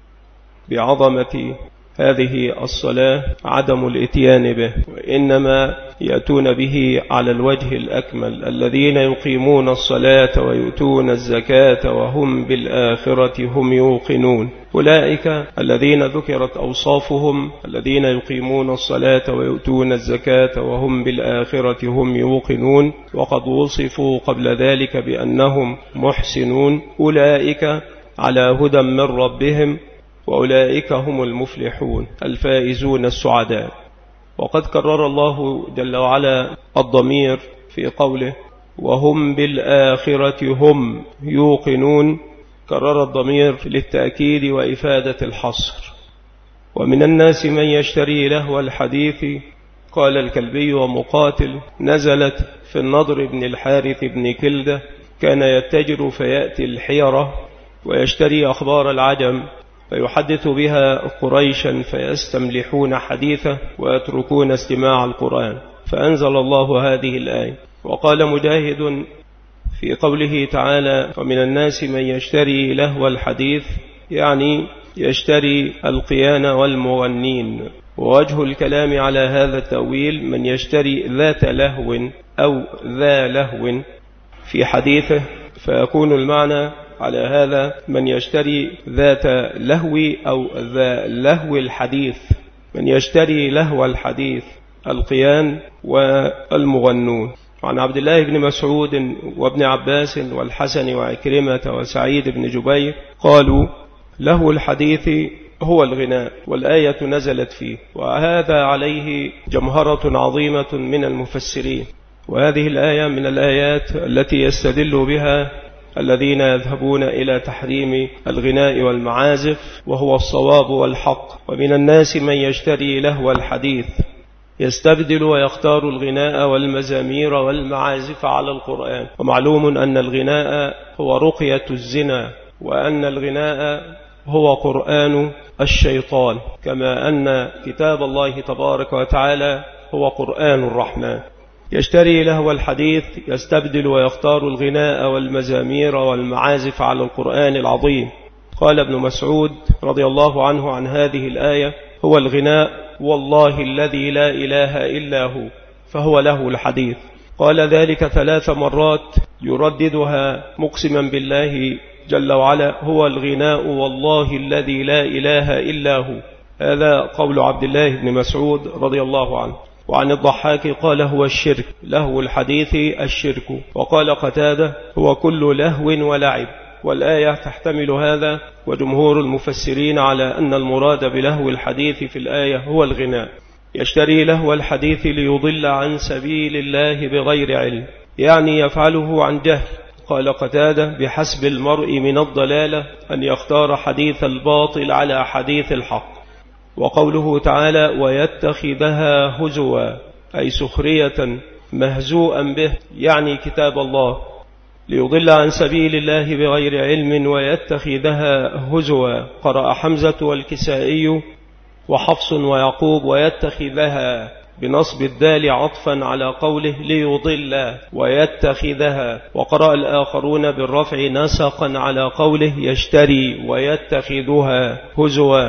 بعظمة هذه الصلاة عدم الاتيان به، وإنما يأتون به على الوجه الأكمل. الذين يقيمون الصلاة ويؤتون الزكاة وهم بالآخرة هم يوقنون، أولئك الذين ذكرت أوصافهم، الذين يقيمون الصلاة ويؤتون الزكاة وهم بالآخرة هم يوقنون، وقد وصفوا قبل ذلك بأنهم محسنون، أولئك على هدى من ربهم، وأولئك هم المفلحون الفائزون السعداء. وقد كرر الله جل وعلا الضمير في قوله: وهم بالآخرة هم يوقنون، كرر الضمير للتأكيد وإفادة الحصر. ومن الناس من يشتري لهو الحديث، قال الكلبي ومقاتل: نزلت في النضر بن الحارث بن كلدة، كان يتجر فيأتي الحيرة ويشتري أخبار العجم، فيحدث بها قريشا فيستملحون حديثه ويتركون استماع القرآن، فأنزل الله هذه الآية. وقال مجاهد في قوله تعالى: ومن الناس من يشتري لهو الحديث، يعني يشتري القيان والمغنين. ووجه الكلام على هذا التأويل: من يشتري ذات لهو أو ذا لهو في حديثه، فيكون المعنى على هذا من يشتري ذات لهو أو ذا لهو الحديث، من يشتري لهو الحديث القيان والمغنون. عن عبد الله بن مسعود وابن عباس والحسن وعكرمة وسعيد بن جبير قالوا: لهو الحديث هو الغناء، والآية نزلت فيه. وهذا عليه جمهرة عظيمة من المفسرين، وهذه الآية من الآيات التي يستدل بها الذين يذهبون إلى تحريم الغناء والمعازف، وهو الصواب والحق. ومن الناس من يشتري لهو الحديث يستبدل ويختار الغناء والمزامير والمعازف على القرآن. ومعلوم أن الغناء هو رقية الزنا، وأن الغناء هو قرآن الشيطان، كما أن كتاب الله تبارك وتعالى هو قرآن الرحمن. يشتري لهو الحديث يستبدل ويختار الغناء والمزامير والمعازف على القرآن العظيم. قال ابن مسعود رضي الله عنه عن هذه الآية: هو الغناء والله الذي لا إله إلا هو، فهو له الحديث. قال ذلك ثلاث مرات يرددها مقسما بالله جل وعلا: هو الغناء والله الذي لا إله إلا هو. هذا قول عبد الله بن مسعود رضي الله عنه. وعن الضحاك قال: هو الشرك، لهو الحديث الشرك. وقال قتادة: هو كل لهو ولعب. والآية تحتمل هذا، وجمهور المفسرين على أن المراد بلهو الحديث في الآية هو الغناء. يشتري لهو الحديث ليضل عن سبيل الله بغير علم، يعني يفعله عن جهل. قال قتادة: بحسب المرء من الضلالة أن يختار حديث الباطل على حديث الحق. وقوله تعالى: ويتخذها هزوا، أي سخرية مهزوءا به، يعني كتاب الله، ليضل عن سبيل الله بغير علم ويتخذها هزوا. قرأ حمزة والكسائي وحفص ويعقوب: ويتخذها بنصب الدال عطفا على قوله ليضل ويتخذها. وقرأ الآخرون بالرفع نسقا على قوله يشتري ويتخذها هزوا.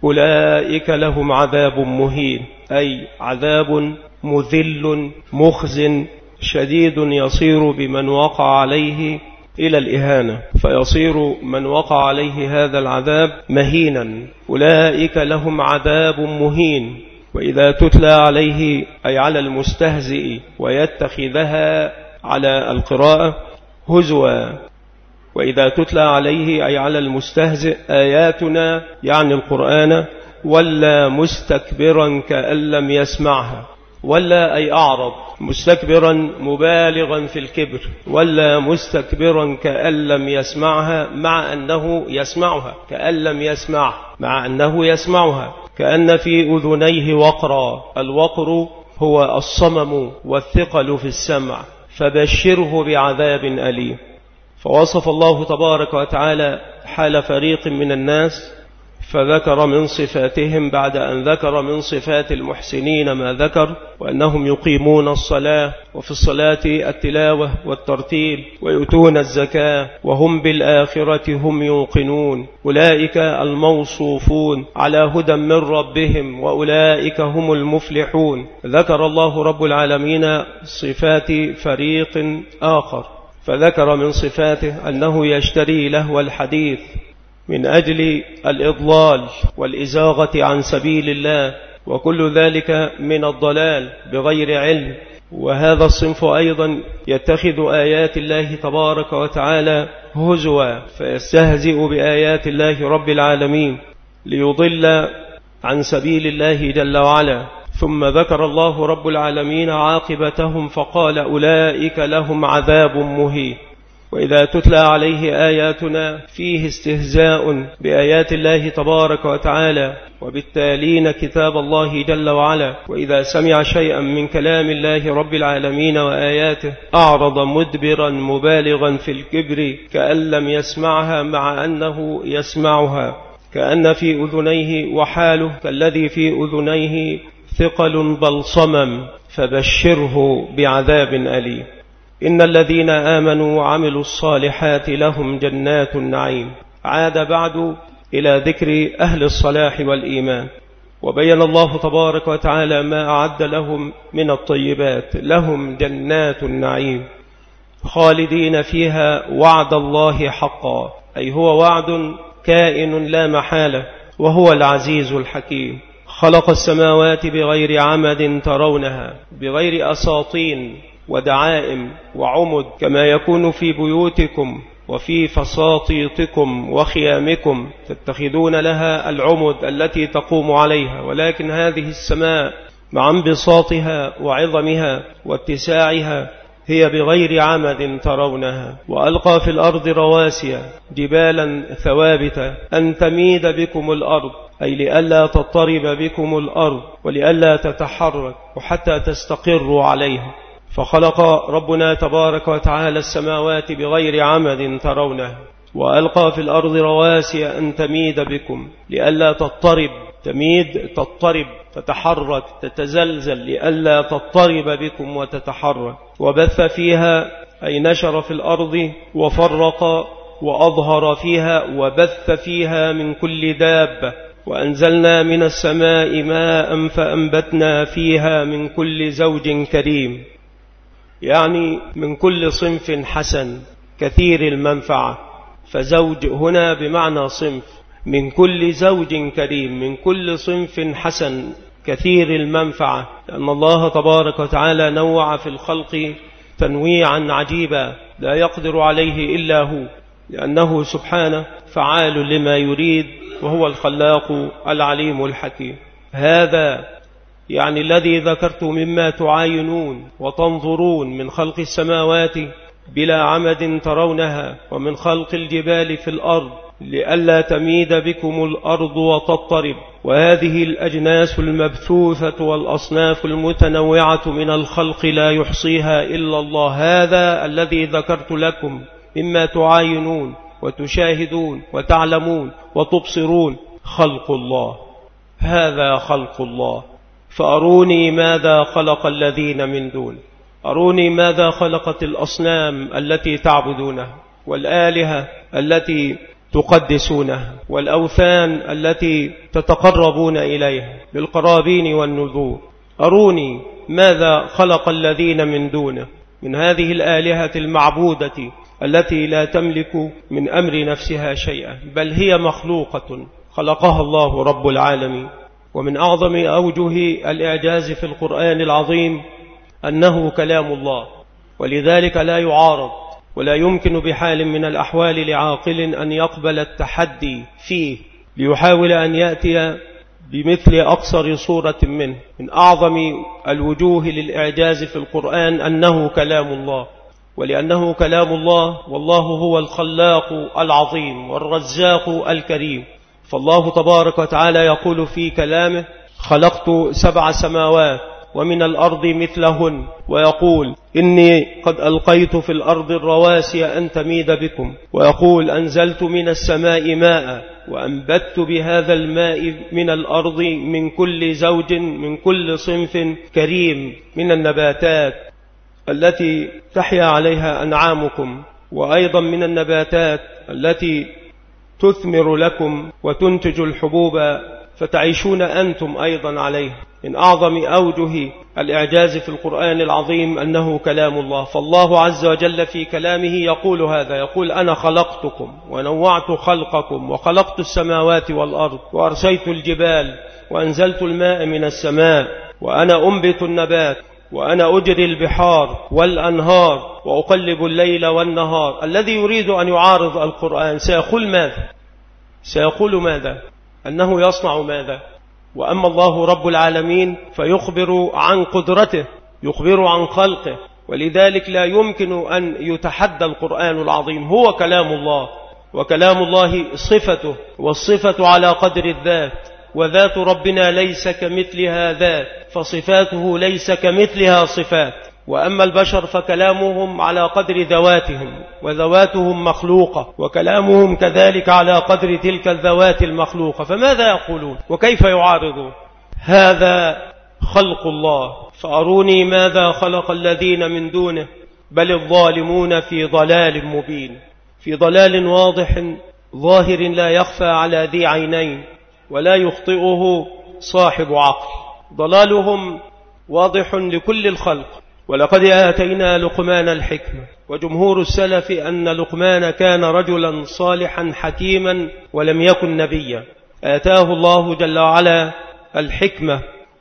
أولئك لهم عذاب مهين، أي عذاب مذل مخزن شديد يصير بمن وقع عليه إلى الإهانة، فيصير من وقع عليه هذا العذاب مهينا. أولئك لهم عذاب مهين. وإذا تتلى عليه، أي على المستهزئ، ويتخذها على القراءة هزوا. وإذا تتلى عليه، أي على المستهزئ، آياتنا يعني القرآن، ولا مستكبرا كأن لم يسمعها. ولا أي أعرض، مستكبرا مبالغا في الكبر، ولا مستكبرا كأن لم يسمعها، مع أنه يسمعها، كأن لم يسمع مع أنه يسمعها، كأن في أذنيه وقرا. الوقر هو الصمم والثقل في السمع، فبشره بعذاب أليم. فوصف الله تبارك وتعالى حال فريق من الناس، فذكر من صفاتهم بعد أن ذكر من صفات المحسنين ما ذكر، وأنهم يقيمون الصلاة، وفي الصلاة التلاوة والترتيل، ويؤتون الزكاة، وهم بالآخرة هم يوقنون. أولئك الموصوفون على هدى من ربهم، وأولئك هم المفلحون. ذكر الله رب العالمين صفات فريق آخر، فذكر من صفاته أنه يشتري لهو الحديث من أجل الإضلال والإزاغة عن سبيل الله، وكل ذلك من الضلال بغير علم. وهذا الصنف أيضا يتخذ آيات الله تبارك وتعالى هزوا، فيستهزئ بآيات الله رب العالمين ليضل عن سبيل الله جل وعلا. ثم ذكر الله رب العالمين عاقبتهم فقال: أولئك لهم عذاب مهين. وإذا تتلى عليه آياتنا فيه استهزاء بآيات الله تبارك وتعالى وبالتالين كتاب الله جل وعلا. وإذا سمع شيئا من كلام الله رب العالمين وآياته أعرض مدبرا مبالغا في الكبر كأن لم يسمعها، مع أنه يسمعها، كأن في أذنيه وحاله كالذي في أذنيه ثقل بل صمم، فبشره بعذاب أليم. إن الذين آمنوا وعملوا الصالحات لهم جنات النعيم. عاد بعد إلى ذكر أهل الصلاح والإيمان، وبين الله تبارك وتعالى ما أعد لهم من الطيبات. لهم جنات النعيم خالدين فيها وعد الله حقا، أي هو وعد كائن لا محالة، وهو العزيز الحكيم. خلق السماوات بغير عمد ترونها، بغير أساطين ودعائم وعمد كما يكون في بيوتكم وفي فساطيطكم وخيامكم، تتخذون لها العمد التي تقوم عليها. ولكن هذه السماء مع انبساطها وعظمها واتساعها هي بغير عمد ترونها، وألقى في الأرض رواسي جبالا ثوابتا أن تميد بكم الأرض، أي لئلا تضطرب بكم الأرض ولئلا تتحرك وحتى تستقروا عليها. فخلق ربنا تبارك وتعالى السماوات بغير عمد ترونها، وألقى في الأرض رواسي أن تميد بكم لئلا تضطرب، تميد تضطرب تتحرك تتزلزل، لئلا تضطرب بكم وتتحرك. وبث فيها أي نشر في الأرض وفرق وأظهر فيها وبث فيها من كل دابة. وأنزلنا من السماء ماء فأنبتنا فيها من كل زوج كريم، يعني من كل صنف حسن كثير المنفعة. فزوج هنا بمعنى صنف، من كل زوج كريم، من كل صنف حسن كثير المنفعة، لأن الله تبارك وتعالى نوع في الخلق تنويعا عجيبا لا يقدر عليه إلا هو، لأنه سبحانه فعال لما يريد، وهو الخلاق العليم الحكيم. هذا يعني الذي ذكرت مما تعاينون وتنظرون من خلق السماوات بلا عمد ترونها، ومن خلق الجبال في الأرض لئلا تميد بكم الأرض وتضطرب، وهذه الأجناس المبثوثة والأصناف المتنوعة من الخلق لا يحصيها إلا الله. هذا الذي ذكرت لكم مما تعاينون وتشاهدون وتعلمون وتبصرون خلق الله، هذا خلق الله. فأروني ماذا خلق الذين من دون، أروني ماذا خلقت الأصنام التي تعبدونها، والآلهة التي تقدسونها، والأوثان التي تتقربون إليها بالقرابين والنذور. أروني ماذا خلق الذين من دونه من هذه الآلهة المعبودة التي لا تملك من أمر نفسها شيئا، بل هي مخلوقة خلقها الله رب العالمين. ومن أعظم أوجه الإعجاز في القرآن العظيم أنه كلام الله، ولذلك لا يعارض، ولا يمكن بحال من الأحوال لعاقل أن يقبل التحدي فيه ليحاول أن يأتي بمثل أقصر صورة منه. من أعظم الوجوه للإعجاز في القرآن أنه كلام الله، ولأنه كلام الله، والله هو الخلاق العظيم والرزاق الكريم. فالله تبارك وتعالى يقول في كلامه: خلقت سبع سماوات ومن الأرض مثلهن، ويقول: إني قد ألقيت في الأرض الرواسي أن تميد بكم، ويقول: أنزلت من السماء ماء وأنبت بهذا الماء من الأرض من كل زوج من كل صنف كريم من النباتات التي تحيا عليها أنعامكم، وأيضا من النباتات التي تثمر لكم وتنتج الحبوب فتعيشون أنتم أيضا عليها. من أعظم أوجه الإعجاز في القرآن العظيم أنه كلام الله. فالله عز وجل في كلامه يقول هذا، يقول: أنا خلقتكم ونوعت خلقكم وخلقت السماوات والأرض وأرسيت الجبال وأنزلت الماء من السماء وأنا أنبت النبات وأنا أجري البحار والأنهار وأقلب الليل والنهار. الذي يريد أن يعارض القرآن سيقول ماذا؟ سيقول ماذا؟ أنه يصنع ماذا؟ وأما الله رب العالمين فيخبر عن قدرته، يخبر عن خلقه، ولذلك لا يمكن أن يتحدى القرآن العظيم. هو كلام الله، وكلام الله صفته، والصفة على قدر الذات، وذات ربنا ليس كمثلها ذات، فصفاته ليس كمثلها صفات. وأما البشر فكلامهم على قدر ذواتهم، وذواتهم مخلوقة، وكلامهم كذلك على قدر تلك الذوات المخلوقة. فماذا يقولون وكيف يعارضون؟ هذا خلق الله. فأروني ماذا خلق الذين من دونه، بل الظالمون في ضلال مبين، في ضلال واضح ظاهر لا يخفى على ذي عينين ولا يخطئه صاحب عقل. ضلالهم واضح لكل الخلق. ولقد آتينا لقمان الحكمة، وجمهور السلف أن لقمان كان رجلا صالحا حكيما ولم يكن نبيا. آتاه الله جل وعلا الحكمة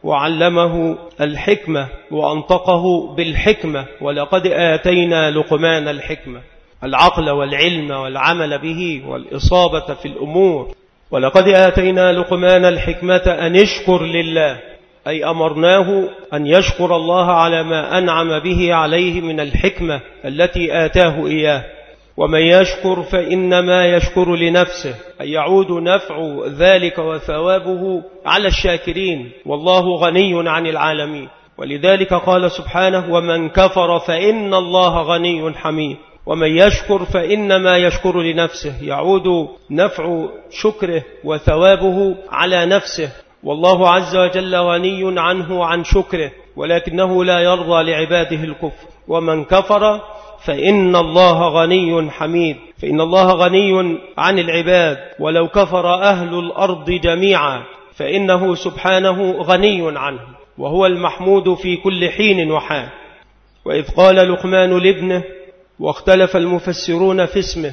وعلمه الحكمة وأنطقه بالحكمة. ولقد آتينا لقمان الحكمة، العقل والعلم والعمل به والإصابة في الأمور. ولقد آتينا لقمان الحكمة أن اشكر لله، أي أمرناه أن يشكر الله على ما أنعم به عليه من الحكمة التي آتاه إياه. ومن يشكر فإنما يشكر لنفسه، أي يعود نفع ذلك وثوابه على الشاكرين، والله غني عن العالمين. ولذلك قال سبحانه: ومن كفر فإن الله غني حميد. ومن يشكر فإنما يشكر لنفسه، يعود نفع شكره وثوابه على نفسه، والله عز وجل غني عنه عن شكره، ولكنه لا يرضى لعباده الكفر. ومن كفر فإن الله غني حميد، فإن الله غني عن العباد، ولو كفر أهل الأرض جميعا فإنه سبحانه غني عنه، وهو المحمود في كل حين وحال. وإذ قال لقمان لابنه، واختلف المفسرون في اسمه،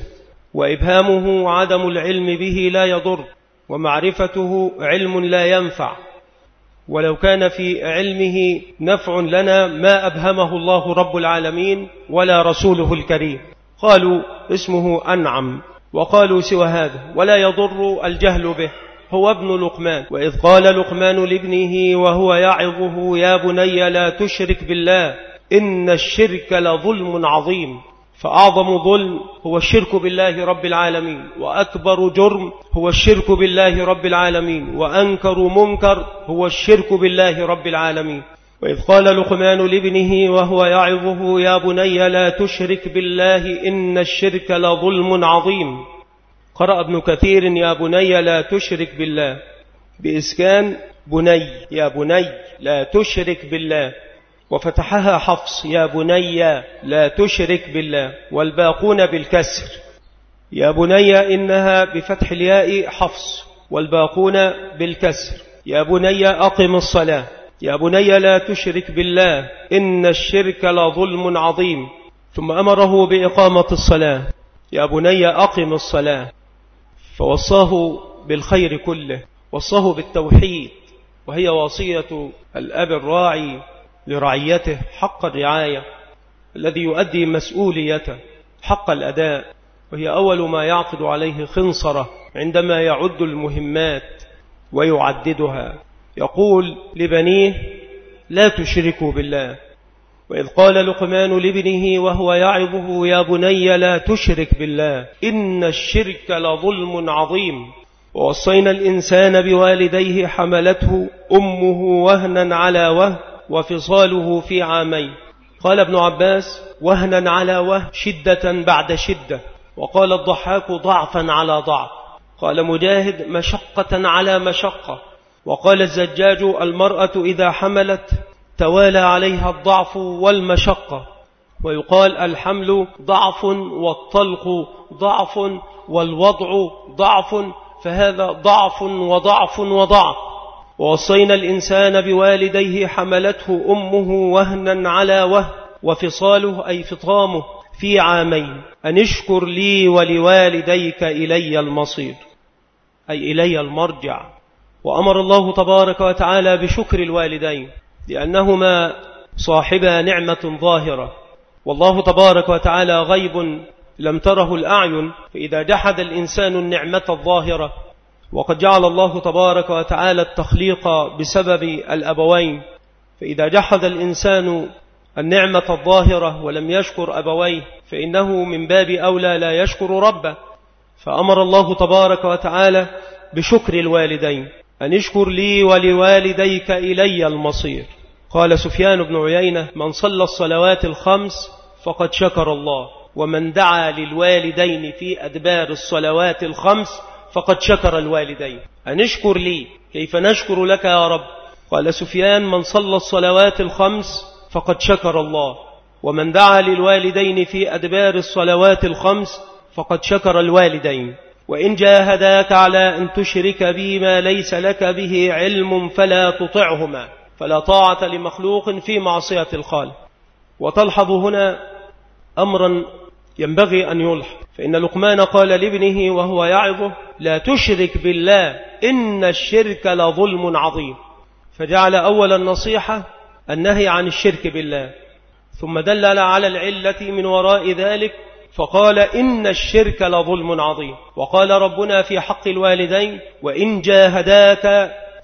وإبهامه عدم العلم به لا يضر، ومعرفته علم لا ينفع، ولو كان في علمه نفع لنا ما أبهمه الله رب العالمين ولا رسوله الكريم. قالوا اسمه أنعم، وقالوا سوى هذا، ولا يضر الجهل به، هو ابن لقمان. وإذ قال لقمان لابنه وهو يعظه: يا بني لا تشرك بالله إن الشرك لظلم عظيم. فأعظم ظلم هو الشرك بالله رب العالمين، وأكبر جرم هو الشرك بالله رب العالمين، وأنكر منكر هو الشرك بالله رب العالمين. وإذ قال لقمان لابنه وهو يعظه: يا بني لا تشرك بالله إن الشرك لظلم عظيم. قرأ ابن كثير: يا بني لا تشرك بالله، بإسكان بني، يا بني لا تشرك بالله، وفتحها حفص: يا بني لا تشرك بالله، والباقون بالكسر. يا بني إنها بفتح الياء حفص، والباقون بالكسر. يا بني أقم الصلاة، يا بني لا تشرك بالله إن الشرك لظلم عظيم. ثم أمره بإقامة الصلاة: يا بني أقم الصلاة. فوصاه بالخير كله، وصاه بالتوحيد، وهي وصية الأب الراعي لرعيته حق الرعاية، الذي يؤدي مسؤوليته حق الأداء، وهي أول ما يعقد عليه خنصرة عندما يعد المهمات ويعددها. يقول لبنيه: لا تشركوا بالله. وإذ قال لقمان لابنه وهو يعظه: يا بني لا تشرك بالله إن الشرك لظلم عظيم. ووصينا الإنسان بوالديه حملته أمه وهنا على وهن وفصاله في عامين. قال ابن عباس: وهنا على وهن، شدة بعد شدة. وقال الضحاك: ضعفا على ضعف. قال مجاهد: مشقة على مشقة. وقال الزجاج: المرأة إذا حملت توالى عليها الضعف والمشقة. ويقال: الحمل ضعف، والطلق ضعف، والوضع ضعف، فهذا ضعف وضعف وضعف. ووصينا الإنسان بوالديه حملته أمه وهنا على وهن وفصاله، أي فطامه، في عامين، أن اشكر لي ولوالديك إلي المصير، أي إلي المرجع. وأمر الله تبارك وتعالى بشكر الوالدين لأنهما صاحبا نعمة ظاهرة، والله تبارك وتعالى غيب لم تره الأعين. فإذا جحد الإنسان النعمة الظاهرة، وقد جعل الله تبارك وتعالى التخليق بسبب الأبوين، فإذا جحد الإنسان النعمة الظاهرة ولم يشكر أبويه فإنه من باب أولى لا يشكر ربه. فأمر الله تبارك وتعالى بشكر الوالدين: أن اشكر لي ولوالديك إلي المصير. قال سفيان بن عيينة: من صلى الصلوات الخمس فقد شكر الله، ومن دعا للوالدين في أدبار الصلوات الخمس فقد شكر الوالدين. أن اشكر لي، كيف نشكر لك يا رب؟ قال سفيان: من صلى الصلوات الخمس فقد شكر الله، ومن دعا للوالدين في أدبار الصلوات الخمس فقد شكر الوالدين. وإن جاهداك على أن تشرك بي ما ليس لك به علم فلا تطعهما، فلا طاعة لمخلوق في معصية الخالق. وتلحظ هنا أمرا ينبغي أن يلحظ، فإن لقمان قال لابنه وهو يعظه: لا تشرك بالله إن الشرك لظلم عظيم. فجعل أول النصيحة النهي عن الشرك بالله، ثم دلل على العلة من وراء ذلك فقال: إن الشرك لظلم عظيم. وقال ربنا في حق الوالدين: وإن جاهداك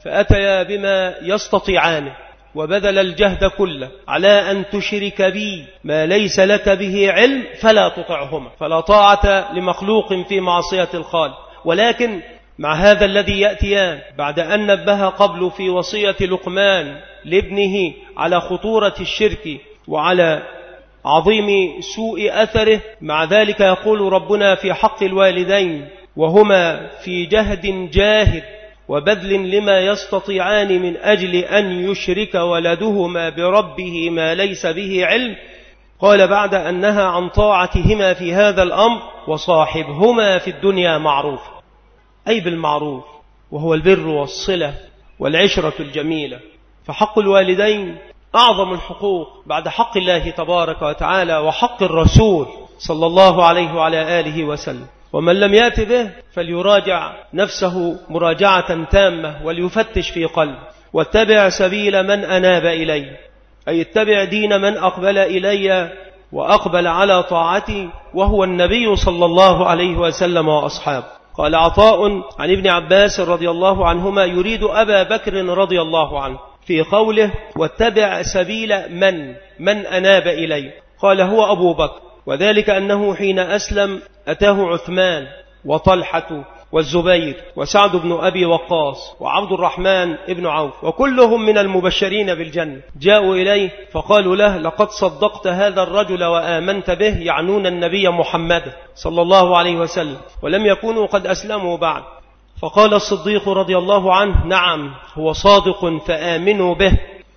فأتيا بما يستطيعانه وبذل الجهد كله على أن تشرك بي ما ليس لك به علم فلا تطعهما، فلا طاعة لمخلوق في معصية الخالق. ولكن مع هذا الذي يأتيان بعد أن نبه قبل في وصية لقمان لابنه على خطورة الشرك وعلى عظيم سوء أثره، مع ذلك يقول ربنا في حق الوالدين وهما في جهد جاهد وبذل لما يستطيعان من أجل أن يشرك ولدهما بربه ما ليس به علم، قال بعد أن نهى عن طاعتهما في هذا الأمر وصاحبهما في الدنيا معروف، أي بالمعروف، وهو البر والصلة والعشرة الجميلة. فحق الوالدين أعظم الحقوق بعد حق الله تبارك وتعالى وحق الرسول صلى الله عليه وعلى آله وسلم. ومن لم يأت به فليراجع نفسه مراجعة تامة وليفتش في قلبه، واتبع سبيل من أناب إلي، أي اتبع دين من أقبل إلي وأقبل على طاعتي، وهو النبي صلى الله عليه وسلم وأصحابه. قال عطاء عن ابن عباس رضي الله عنهما يريد أبا بكر رضي الله عنه في قوله واتبع سبيل من من أناب إلي، قال هو أبو بكر، وذلك أنه حين أسلم أتاه عثمان وطلحة والزبير وسعد بن أبي وقاص وعبد الرحمن بن عوف، وكلهم من المبشرين بالجنة، جاءوا إليه فقالوا له لقد صدقت هذا الرجل وآمنت به، يعنون النبي محمد صلى الله عليه وسلم، ولم يكونوا قد أسلموا بعد. فقال الصديق رضي الله عنه نعم هو صادق فآمنوا به.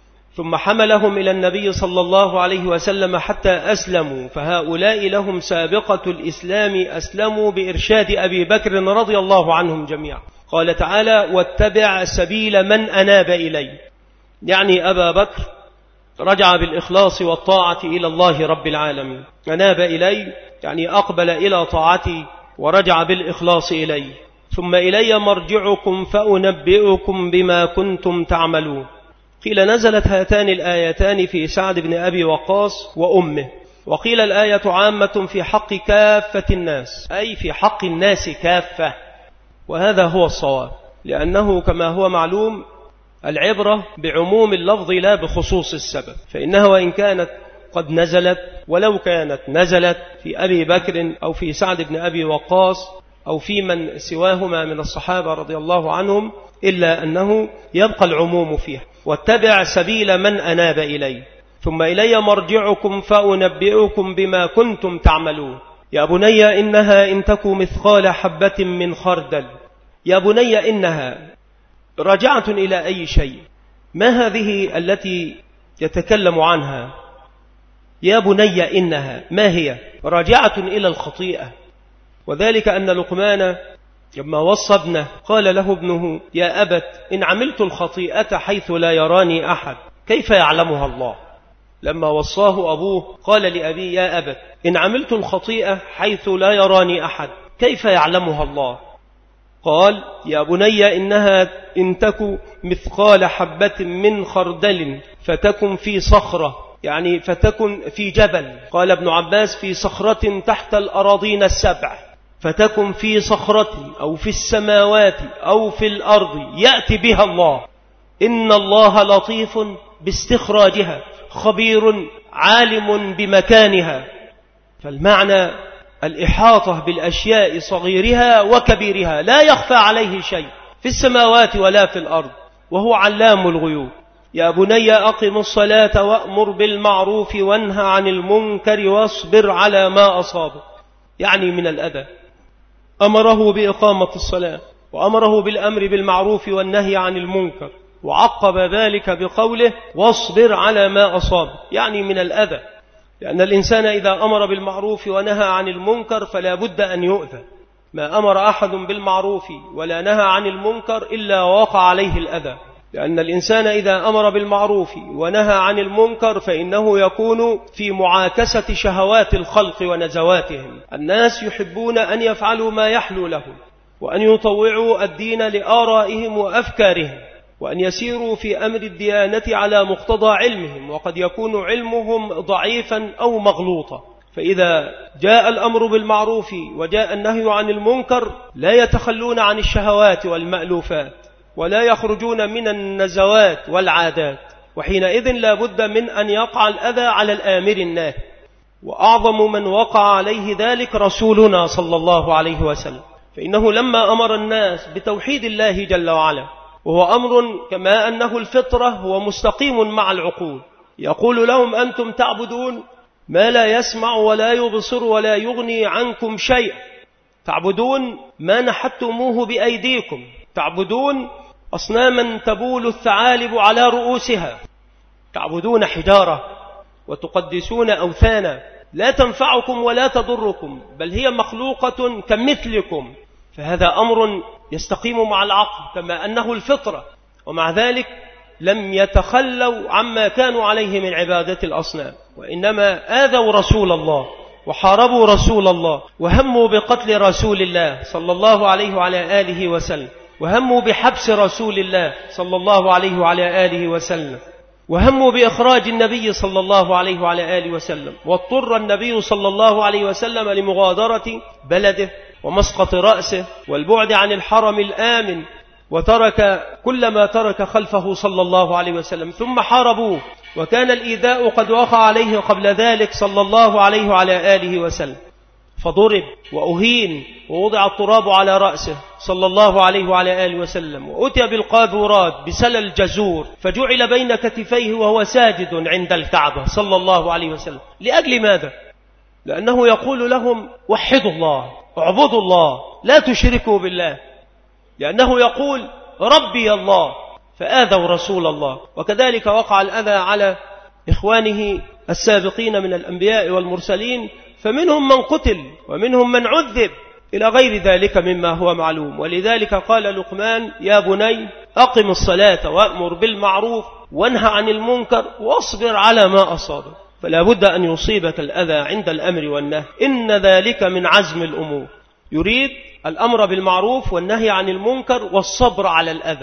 ثم حملهم إلى النبي صلى الله عليه وسلم حتى أسلموا، فهؤلاء لهم سابقة الإسلام، أسلموا بإرشاد أبي بكر رضي الله عنهم جميعا. قال تعالى واتبع سبيل من أناب إلي، يعني أبا بكر رجع بالإخلاص والطاعة إلى الله رب العالمين. أناب إلي يعني أقبل إلى طاعتي ورجع بالإخلاص إلي. ثم إلي مرجعكم فأنبئكم بما كنتم تعملون. قيل نزلت هاتان الآيتان في سعد بن أبي وقاص وأمه، وقيل الآية عامة في حق كافة الناس، أي في حق الناس كافة، وهذا هو الصواب، لأنه كما هو معلوم العبرة بعموم اللفظ لا بخصوص السبب، فإنها وإن كانت قد نزلت ولو كانت نزلت في أبي بكر أو في سعد بن أبي وقاص أو في من سواهما من الصحابة رضي الله عنهم، إلا أنه يبقى العموم فيها. واتبع سبيل من أناب إلي ثم إلي مرجعكم فأنبئكم بما كنتم تعملون. يا بني إنها إن تك مثقال حبة من خردل. يا بني إنها راجعة إلى أي شيء؟ ما هذه التي يتكلم عنها؟ يا بني إنها ما هي؟ راجعة إلى الخطيئة، وذلك أن لقمان لما وصى ابنه قال له ابنه يا أبت إن عملت الخطيئة حيث لا يراني أحد كيف يعلمها الله؟ لما وصاه أبوه قال لأبيه يا أبت إن عملت الخطيئة حيث لا يراني أحد كيف يعلمها الله؟ قال يا بني إنها إن تك مثقال حبة من خردل فتكن في صخرة، يعني فتكن في جبل. قال ابن عباس في صخرة تحت الأراضين السبع، فتكن في صخرة أو في السماوات أو في الأرض يأتي بها الله، إن الله لطيف باستخراجها خبير عالم بمكانها. فالمعنى الإحاطة بالأشياء صغيرها وكبيرها، لا يخفى عليه شيء في السماوات ولا في الأرض، وهو علام الغيوب. يا بني أقم الصلاة وأمر بالمعروف وانهى عن المنكر واصبر على ما أصابك، يعني من الأذى. أمره بإقامة الصلاة وأمره بالأمر بالمعروف والنهي عن المنكر، وعقب ذلك بقوله واصبر على ما أصابك، يعني من الأذى، لأن الإنسان إذا أمر بالمعروف ونهى عن المنكر فلا بد أن يؤذى. ما أمر أحد بالمعروف ولا نهى عن المنكر إلا وقع عليه الأذى، لأن الإنسان إذا أمر بالمعروف ونهى عن المنكر فإنه يكون في معاكسة شهوات الخلق ونزواتهم. الناس يحبون أن يفعلوا ما يحلو لهم، وأن يطوعوا الدين لآرائهم وأفكارهم، وأن يسيروا في أمر الديانة على مقتضى علمهم، وقد يكون علمهم ضعيفا أو مغلوطا. فإذا جاء الأمر بالمعروف وجاء النهي عن المنكر لا يتخلون عن الشهوات والمألوفات، ولا يخرجون من النزوات والعادات، وحينئذ لا بد من أن يقع الأذى على الآمر الناهي، وأعظم من وقع عليه ذلك رسولنا صلى الله عليه وسلم، فإنه لما أمر الناس بتوحيد الله جل وعلا، وهو أمر كما أنه الفطرة هو مستقيم مع العقول، يقول لهم أنتم تعبدون ما لا يسمع ولا يبصر ولا يغني عنكم شيئا، تعبدون ما نحتموه بأيديكم، تعبدون أصناما تبول الثعالب على رؤوسها، تعبدون حجارة وتقدسون أوثانا لا تنفعكم ولا تضركم، بل هي مخلوقة كمثلكم، فهذا أمر يستقيم مع العقل كما أنه الفطرة، ومع ذلك لم يتخلوا عما كانوا عليه من عبادة الأصنام، وإنما آذوا رسول الله وحاربوا رسول الله، وهموا بقتل رسول الله صلى الله عليه وعلى آله وسلم، وهموا بحبس رسول الله صلى الله عليه وعلى آله وسلم، وهموا بإخراج النبي صلى الله عليه وعلى آله وسلم، واضطر النبي صلى الله عليه وسلم لمغادرة بلده ومسقط رأسه والبعد عن الحرم الآمن، وترك كل ما ترك خلفه صلى الله عليه وسلم، ثم حاربوه، وكان الإيذاء قد وقع عليه قبل ذلك صلى الله عليه وعلى آله وسلم، فضرب وأهين ووضع التراب على رأسه صلى الله عليه وعلى آله وسلم، وأتي بالقاذورات بسل الجزور فجعل بين كتفيه وهو ساجد عند الكعبة صلى الله عليه وسلم. لأجل ماذا؟ لأنه يقول لهم وحدوا الله، اعبدوا الله، لا تشركوا بالله، لأنه يقول ربي الله، فآذوا رسول الله. وكذلك وقع الأذى على إخوانه السابقين من الأنبياء والمرسلين، فمنهم من قتل ومنهم من عذب إلى غير ذلك مما هو معلوم. ولذلك قال لقمان يا بني أقم الصلاة وأمر بالمعروف وانهى عن المنكر واصبر على ما أصابك، فلا بد أن يصيبك الأذى عند الأمر والنهي، إن ذلك من عزم الأمور. يريد الأمر بالمعروف والنهي عن المنكر والصبر على الأذى،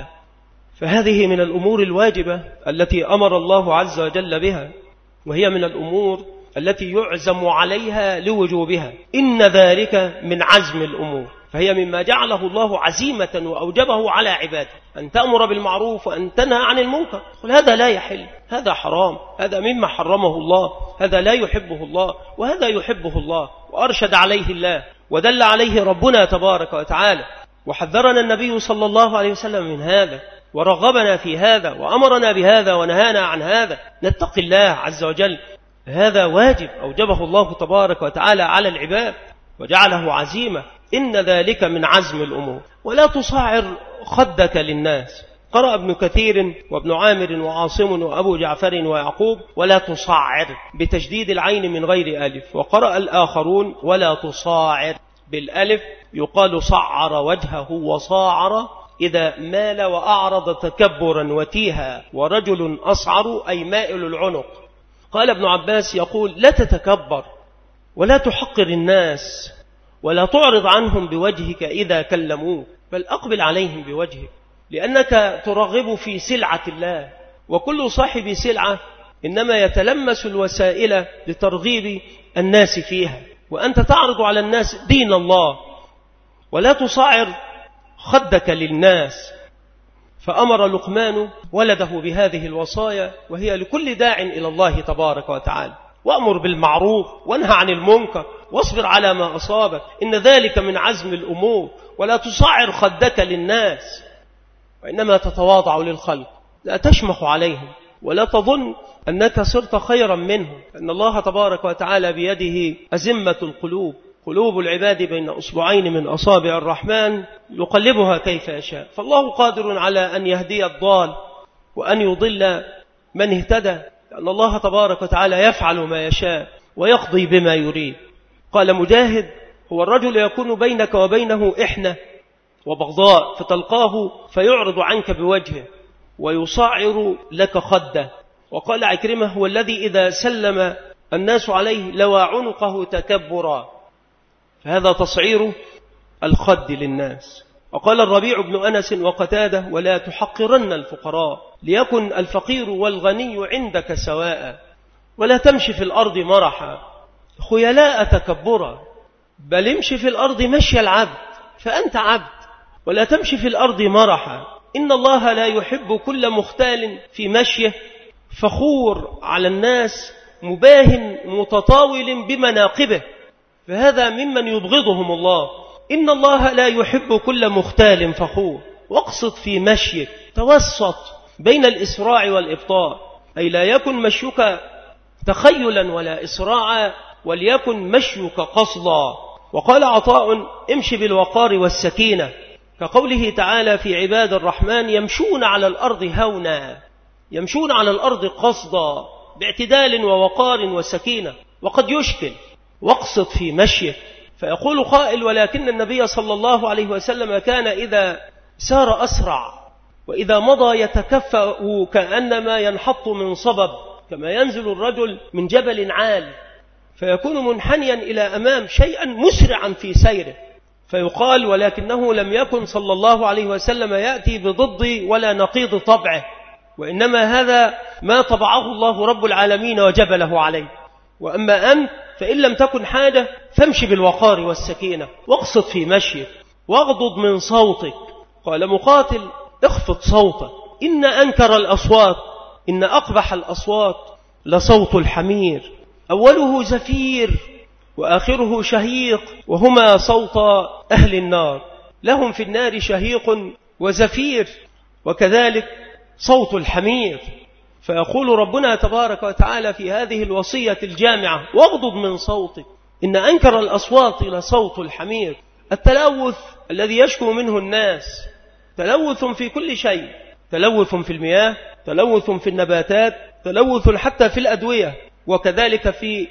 فهذه من الأمور الواجبة التي أمر الله عز وجل بها، وهي من الأمور التي يعزم عليها لوجوبها، إن ذلك من عزم الأمور، فهي مما جعله الله عزيمة وأوجبه على عباده، أن تأمر بالمعروف وأن تنهى عن المنكر. قل هذا لا يحل، هذا حرام، هذا مما حرمه الله، هذا لا يحبه الله وهذا يحبه الله، وأرشد عليه الله ودل عليه ربنا تبارك وتعالى، وحذرنا النبي صلى الله عليه وسلم من هذا، ورغبنا في هذا، وأمرنا بهذا ونهانا عن هذا. نتقي الله عز وجل، هذا واجب أوجبه الله تبارك وتعالى على العباد وجعله عزيمة، إن ذلك من عزم الأمور. ولا تصعر خدك للناس، قرأ ابن كثير وابن عامر وعاصم وأبو جعفر ويعقوب ولا تصعر بتشديد العين من غير ألف، وقرأ الآخرون ولا تصاعر بالألف، يقال صعر وجهه وصاعر إذا مال وأعرض تكبرا وتيها، ورجل أصعر أي مائل العنق. قال ابن عباس يقول لا تتكبر ولا تحقر الناس ولا تعرض عنهم بوجهك إذا كلموك، بل أقبل عليهم بوجهك، لأنك ترغب في سلعة الله، وكل صاحب سلعة إنما يتلمس الوسائل لترغيب الناس فيها، وأنت تعرض على الناس دين الله. ولا تصعر خدك للناس. فأمر لقمان ولده بهذه الوصايا، وهي لكل داع إلى الله تبارك وتعالى، وأمر بالمعروف وانهى عن المنكر واصبر على ما أصابك، إن ذلك من عزم الأمور. ولا تصعر خدك للناس، وإنما تتواضع للخلق، لا تشمخ عليهم ولا تظن أنك صرت خيرا منهم، أن الله تبارك وتعالى بيده أزمة القلوب، قلوب العباد بين أصبعين من أصابع الرحمن يقلبها كيف يشاء، فالله قادر على أن يهدي الضال وأن يضل من اهتدى، لأن الله تبارك وتعالى يفعل ما يشاء ويقضي بما يريد. قال مجاهد هو الرجل يكون بينك وبينه إحنة وبغضاء، فتلقاه فيعرض عنك بوجهه ويصعر لك خده. وقال عكرمة هو الذي إذا سلم الناس عليه لوى عنقه تكبرا، فهذا تصعير الخد للناس. وقال الربيع بن أنس وقتاده ولا تحقرن الفقراء، ليكن الفقير والغني عندك سواء، ولا تمشي في الأرض مرحا خيلاء تكبرا، بل امشي في الأرض مشي العبد فأنت عبد، ولا تمشي في الأرض مرحا إن الله لا يحب كل مختال في مشيه فخور على الناس مباهن متطاول بمناقبه، فهذا ممن يبغضهم الله. إن الله لا يحب كل مختال فخور. واقصد في مشيك، توسط بين الإسراع والإبطاء، أي لا يكن مشيك تخيلا ولا إسراعا، وليكن مشيك قصدا. وقال عطاء: امشي بالوقار والسكينة، كقوله تعالى في عباد الرحمن: يمشون على الأرض هونا، يمشون على الأرض قصدا باعتدال ووقار وسكينة. وقد يشكل واقصد في مشيك، فيقول قائل: ولكن النبي صلى الله عليه وسلم كان إذا سار أسرع، وإذا مضى يتكفأ كأنما ينحط من صبب، كما ينزل الرجل من جبل عال فيكون منحنيا إلى أمام شيئا مسرعا في سيره، فيقال: ولكنه لم يكن صلى الله عليه وسلم يأتي بضد ولا نقيض طبعه، وإنما هذا ما طبعه الله رب العالمين وجبله عليه. وأما أنت فإن لم تكن حاجة فامشي بالوقار والسكينة، واقصد في مشيك، واغضض من صوتك. قال مقاتل: اخفض صوتك، إن أنكر الأصوات، إن أقبح الأصوات لصوت الحمير، أوله زفير وآخره شهيق، وهما صوت أهل النار، لهم في النار شهيق وزفير، وكذلك صوت الحمير. فيقول ربنا تبارك وتعالى في هذه الوصية الجامعة: واغضض من صوتك، إن أنكر الأصوات لصوت الحمير. التلوث الذي يشكو منه الناس تلوث في كل شيء، تلوث في المياه، تلوث في النباتات، تلوث حتى في الأدوية، وكذلك في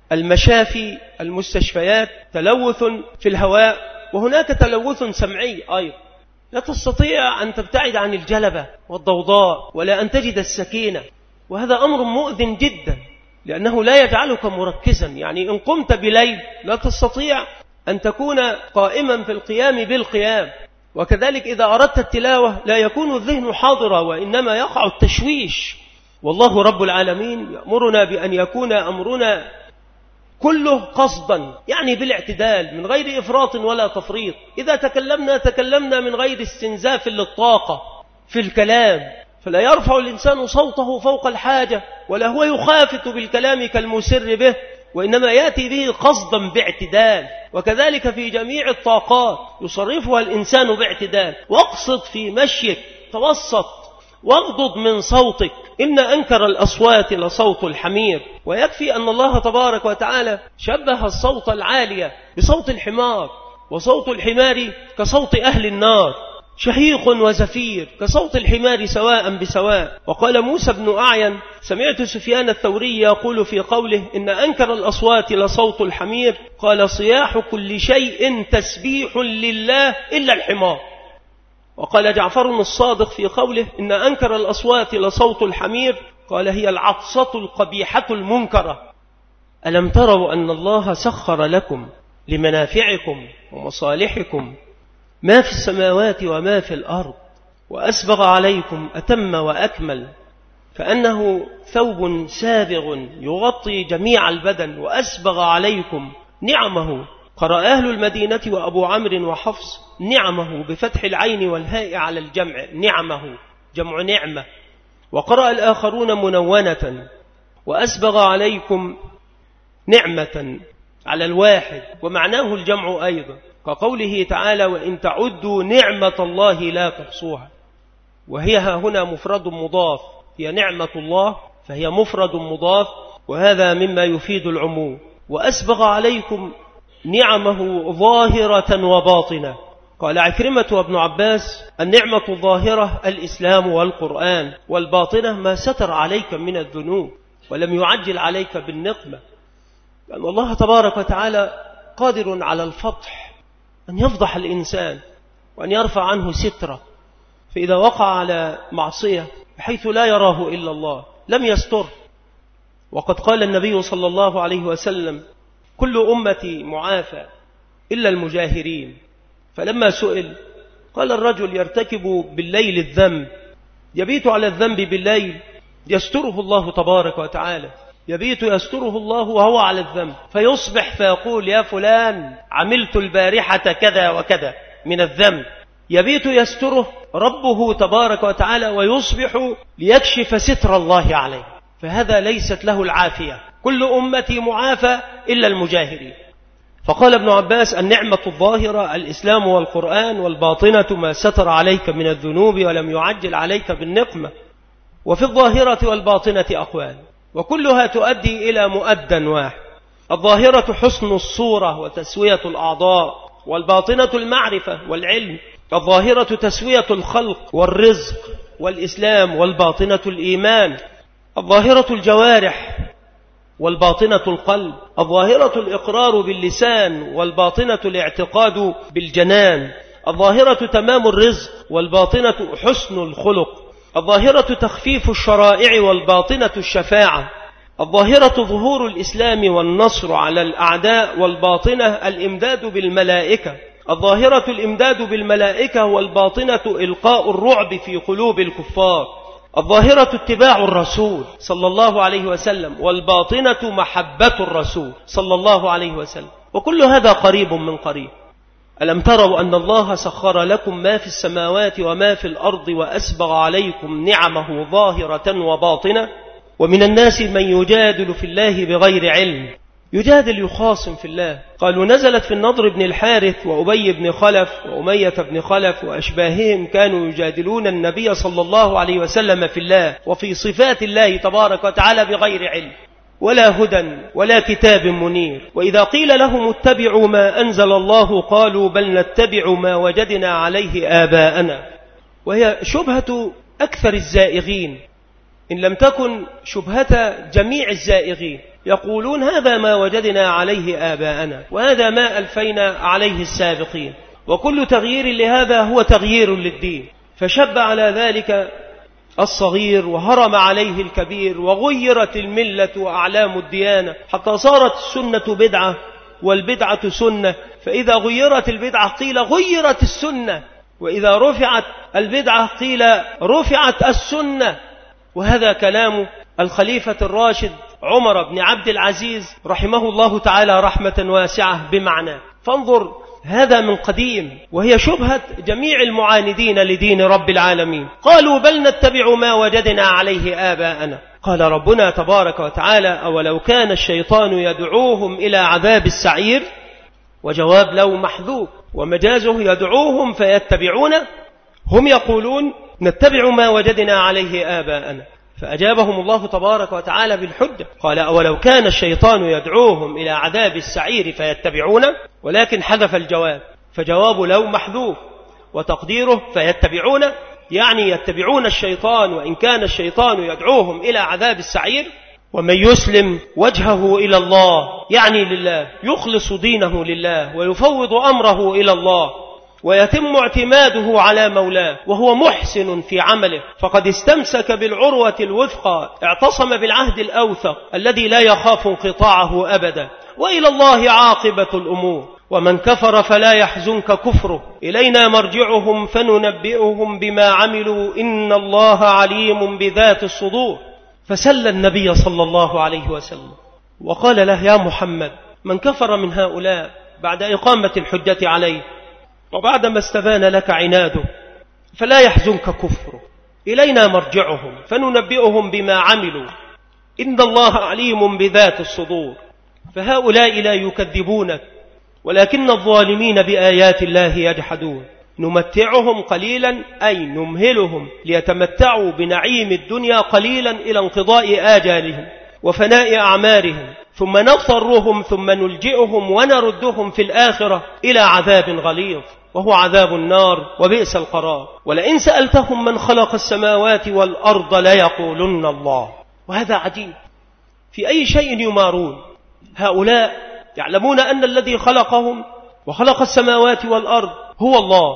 المشافي المستشفيات، تلوث في الهواء، وهناك تلوث سمعي أيضا. لا تستطيع أن تبتعد عن الجلبة والضوضاء ولا أن تجد السكينة، وهذا أمر مؤذن جدا، لأنه لا يجعلك مركزا. يعني إن قمت بليل لا تستطيع أن تكون قائما في القيام بالقيام، وكذلك إذا أردت التلاوة لا يكون الذهن حاضرا، وإنما يقع التشويش. والله رب العالمين يأمرنا بأن يكون أمرنا كله قصدا، يعني بالاعتدال من غير إفراط ولا تفريط. إذا تكلمنا تكلمنا من غير استنزاف للطاقة في الكلام، فلا يرفع الإنسان صوته فوق الحاجة، ولا هو يخافت بالكلام كالمسر به، وإنما يأتي به قصدا باعتدال. وكذلك في جميع الطاقات يصرفها الإنسان باعتدال. واقصد في مشيك، توسط، واغضض من صوتك، إن أنكر الأصوات لصوت الحمير. ويكفي أن الله تبارك وتعالى شبه الصوت العالية بصوت الحمار، وصوت الحمار كصوت أهل النار، شهيق وزفير كصوت الحمار سواء بسواء. وقال موسى بن أعين: سمعت سفيان الثوري يقول في قوله: إن أنكر الأصوات لصوت الحمير، قال: صياح كل شيء تسبيح لله إلا الحمار. وقال جعفر الصادق في قوله: إن أنكر الأصوات لصوت الحمير، قال: هي العطسة القبيحة المنكرة. ألم تروا أن الله سخر لكم لمنافعكم ومصالحكم ما في السماوات وما في الأرض، وأسبغ عليكم أتم وأكمل، كأنه ثوب سابغ يغطي جميع البدن، وأسبغ عليكم نعمه. قرأ أهل المدينة وأبو عمرو وحفص نعمه بفتح العين والهاء على الجمع، نعمه جمع نعمة. وقرأ الآخرون منونة، وأسبغ عليكم نعمة على الواحد، ومعناه الجمع أيضا، كقوله تعالى: وإن تعدوا نعمة الله لا تحصوها. وهي هنا مفرد مضاف، هي نعمة الله فهي مفرد مضاف، وهذا مما يفيد العموم. وأسبغ عليكم نعمه ظاهرة وباطنة. قال عكرمة وابن عباس: النعمة الظاهرة الإسلام والقرآن، والباطنة ما ستر عليك من الذنوب ولم يعجل عليك بالنقمة، لأن الله تبارك وتعالى قادر على الفضح، أن يفضح الإنسان وأن يرفع عنه ستره. فإذا وقع على معصية بحيث لا يراه إلا الله لم يستر. وقد قال النبي صلى الله عليه وسلم: كل أمتي معافى إلا المجاهرين. فلما سئل قال: الرجل يرتكب بالليل الذنب، يبيت على الذنب بالليل يستره الله تبارك وتعالى، يبيت يستره الله وهو على الذنب، فيصبح فيقول: يا فلان عملت البارحة كذا وكذا من الذنب، يبيت يستره ربه تبارك وتعالى ويصبح ليكشف ستر الله عليه، فهذا ليست له العافية. كل أمتي معافى إلا المجاهرين. فقال ابن عباس: النعمة الظاهرة الإسلام والقرآن، والباطنة ما ستر عليك من الذنوب ولم يعجل عليك بالنقمة. وفي الظاهرة والباطنة أقوال، وكلها تؤدي إلى مؤدى واحد. الظاهرة حسن الصورة وتسوية الأعضاء، والباطنة المعرفة والعلم. الظاهرة تسوية الخلق والرزق والإسلام، والباطنة الإيمان. الظاهرة الجوارح والباطنة القلب. الظاهرة الإقرار باللسان، والباطنة الاعتقاد بالجنان. الظاهرة تمام الرزق، والباطنة حسن الخلق. الظاهرة تخفيف الشرائع، والباطنة الشفاعة. الظاهرة ظهور الإسلام والنصر على الأعداء، والباطنة الإمداد بالملائكة. الظاهرة الإمداد بالملائكة، والباطنة إلقاء الرعب في قلوب الكفار. الظاهرة اتباع الرسول صلى الله عليه وسلم، والباطنة محبة الرسول صلى الله عليه وسلم. وكل هذا قريب من قريب. ألم تروا أن الله سخر لكم ما في السماوات وما في الأرض وأسبغ عليكم نعمه ظاهرة وباطنة؟ ومن الناس من يجادل في الله بغير علم، يجادل يخاصم في الله. قالوا نزلت في النضر بن الحارث وأبي بن خلف وأمية بن خلف وأشباههم، كانوا يجادلون النبي صلى الله عليه وسلم في الله وفي صفات الله تبارك وتعالى بغير علم ولا هدى ولا كتاب منير. وإذا قيل لهم اتبعوا ما أنزل الله قالوا بل نتبع ما وجدنا عليه آباءنا. وهي شبهة أكثر الزائغين، إن لم تكن شبهة جميع الزائغين. يقولون هذا ما وجدنا عليه آباءنا، وهذا ما ألفينا عليه السابقين، وكل تغيير لهذا هو تغيير للدين. فشب على ذلك الصغير وهرم عليه الكبير، وغيرت الملة وأعلام الديانة حتى صارت السنة بدعة والبدعة سنة. فإذا غيرت البدعة قيل غيرت السنة، وإذا رفعت البدعة قيل رفعت السنة. وهذا كلام الخليفة الراشد عمر بن عبد العزيز رحمه الله تعالى رحمة واسعة بمعنى. فانظر، هذا من قديم، وهي شبهة جميع المعاندين لدين رب العالمين. قالوا بل نتبع ما وجدنا عليه آباءنا. قال ربنا تبارك وتعالى: أولو كان الشيطان يدعوهم إلى عذاب السعير. وجواب لو محذوف، ومجازه يدعوهم فيتبعون. هم يقولون نتبع ما وجدنا عليه آباءنا، فأجابهم الله تبارك وتعالى بالحجة. قال: أولو كان الشيطان يدعوهم إلى عذاب السعير فيتبعون، ولكن حذف الجواب، فجواب لو محذوف، وتقديره فيتبعون، يعني يتبعون الشيطان وإن كان الشيطان يدعوهم إلى عذاب السعير. ومن يسلم وجهه إلى الله، يعني لله، يخلص دينه لله ويفوض أمره إلى الله ويتم اعتماده على مولاه وهو محسن في عمله، فقد استمسك بالعروة الوثقى، اعتصم بالعهد الأوثق الذي لا يخاف انقطاعه أبدا، وإلى الله عاقبة الأمور. ومن كفر فلا يحزنك كفره، إلينا مرجعهم فننبئهم بما عملوا إن الله عليم بذات الصدور. فسل النبي صلى الله عليه وسلم وقال له: يا محمد، من كفر من هؤلاء بعد إقامة الحجة عليه وبعدما استبان لك عناده فلا يحزنك كفره، إلينا مرجعهم فننبئهم بما عملوا إن الله عليم بذات الصدور. فهؤلاء لا يكذبونك، ولكن الظالمين بآيات الله يجحدون. نمتعهم قليلا، أي نمهلهم ليتمتعوا بنعيم الدنيا قليلا إلى انقضاء آجالهم وفناء أعمارهم، ثم نضطرهم ثم نلجئهم ونردهم في الآخرة إلى عذاب غليظ، وهو عذاب النار، وبئس القرار. ولئن سألتهم من خلق السماوات والأرض ليقولن الله. وهذا عجيب، في أي شيء يمارون هؤلاء؟ يعلمون أن الذي خلقهم وخلق السماوات والأرض هو الله.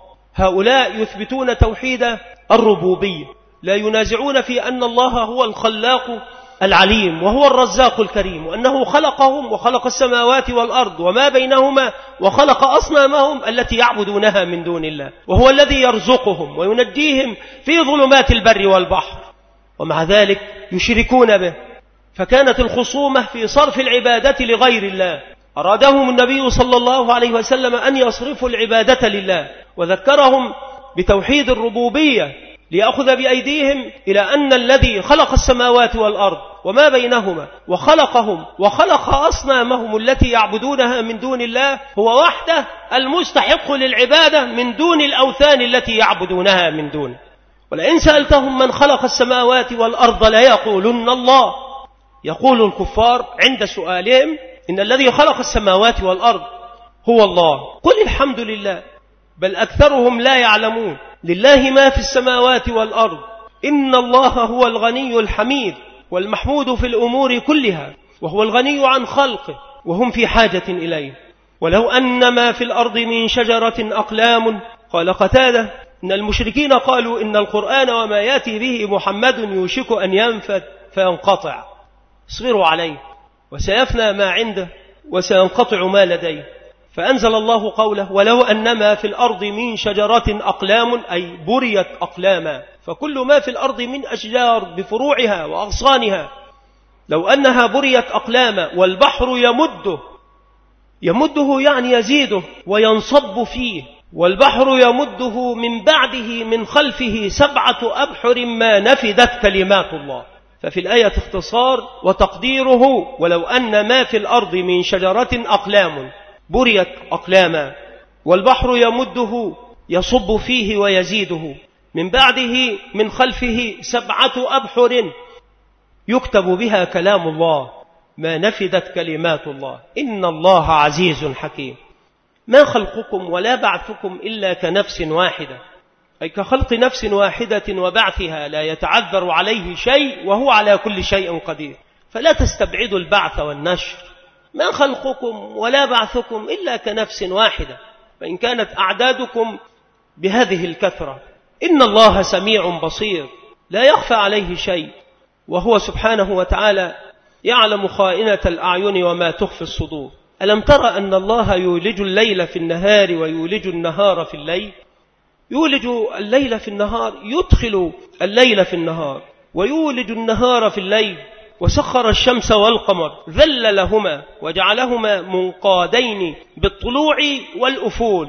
هؤلاء يثبتون توحيد الربوبية، لا ينازعون في أن الله هو الخلاق العليم وهو الرزاق الكريم، وأنه خلقهم وخلق السماوات والأرض وما بينهما، وخلق أصنامهم التي يعبدونها من دون الله، وهو الذي يرزقهم وينجيهم في ظلمات البر والبحر. ومع ذلك يشركون به. فكانت الخصومة في صرف العبادة لغير الله. أرادهم النبي صلى الله عليه وسلم أن يصرفوا العبادة لله، وذكرهم بتوحيد الربوبية ليأخذ بأيديهم إلى أن الذي خلق السماوات والأرض وما بينهما وخلقهم وخلق أصنامهم التي يعبدونها من دون الله هو وحده المستحق للعبادة من دون الأوثان التي يعبدونها من دونه. ولئن سألتهم من خلق السماوات والأرض لا يقولن الله. يقول الكفار عند سؤالهم إن الذي خلق السماوات والأرض هو الله. قل الحمد لله، بل أكثرهم لا يعلمون. لله ما في السماوات والأرض، إن الله هو الغني الحميد والمحمود في الأمور كلها، وهو الغني عن خلقه وهم في حاجة إليه. ولو أن ما في الأرض من شجرة أقلام، قال قتادة إن المشركين قالوا إن القرآن وما يأتي به محمد يوشك أن ينفد فينقطع، اصبروا عليه وسيفنى ما عنده وسينقطع ما لديه. فأنزل الله قوله ولو أنما في الأرض من شجرة أقلام، أي بريت أقلاما، فكل ما في الأرض من أشجار بفروعها وأغصانها لو أنها بريت أقلاما والبحر يمده يمده يعني يزيده وينصب فيه، والبحر يمده من بعده من خلفه سبعة أبحر ما نفدت كلمات الله. ففي الآية اختصار وتقديره ولو أن ما في الأرض من شجرة أقلام بريت أقلاما والبحر يمده يصب فيه ويزيده من بعده من خلفه سبعة أبحر يكتب بها كلام الله ما نفدت كلمات الله إن الله عزيز حكيم. ما خلقكم ولا بعثكم إلا كنفس واحدة، أي كخلق نفس واحدة وبعثها لا يتعذر عليه شيء وهو على كل شيء قدير، فلا تستبعدوا البعث والنشر. ما خلقكم ولا بعثكم إلا كنفس واحدة، فإن كانت أعدادكم بهذه الكثرة إن الله سميع بصير لا يخفى عليه شيء، وهو سبحانه وتعالى يعلم خائنة الأعين وما تخفي الصدور. ألم ترى أن الله يولج الليل في النهار ويولج النهار في الليل؟ يولج الليل في النهار، يدخل الليل في النهار، ويولج النهار في الليل، وسخر الشمس والقمر ذللهما وجعلهما منقادين بالطلوع والأفول،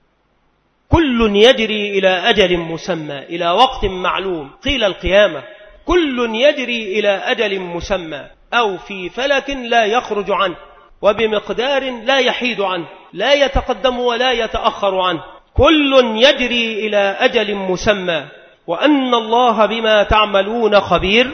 كل يجري إلى أجل مسمى إلى وقت معلوم، قيل القيامة. كل يجري إلى أجل مسمى أو في فلك لا يخرج عنه وبمقدار لا يحيد عنه، لا يتقدم ولا يتأخر عنه، كل يجري إلى أجل مسمى وأن الله بما تعملون خبير.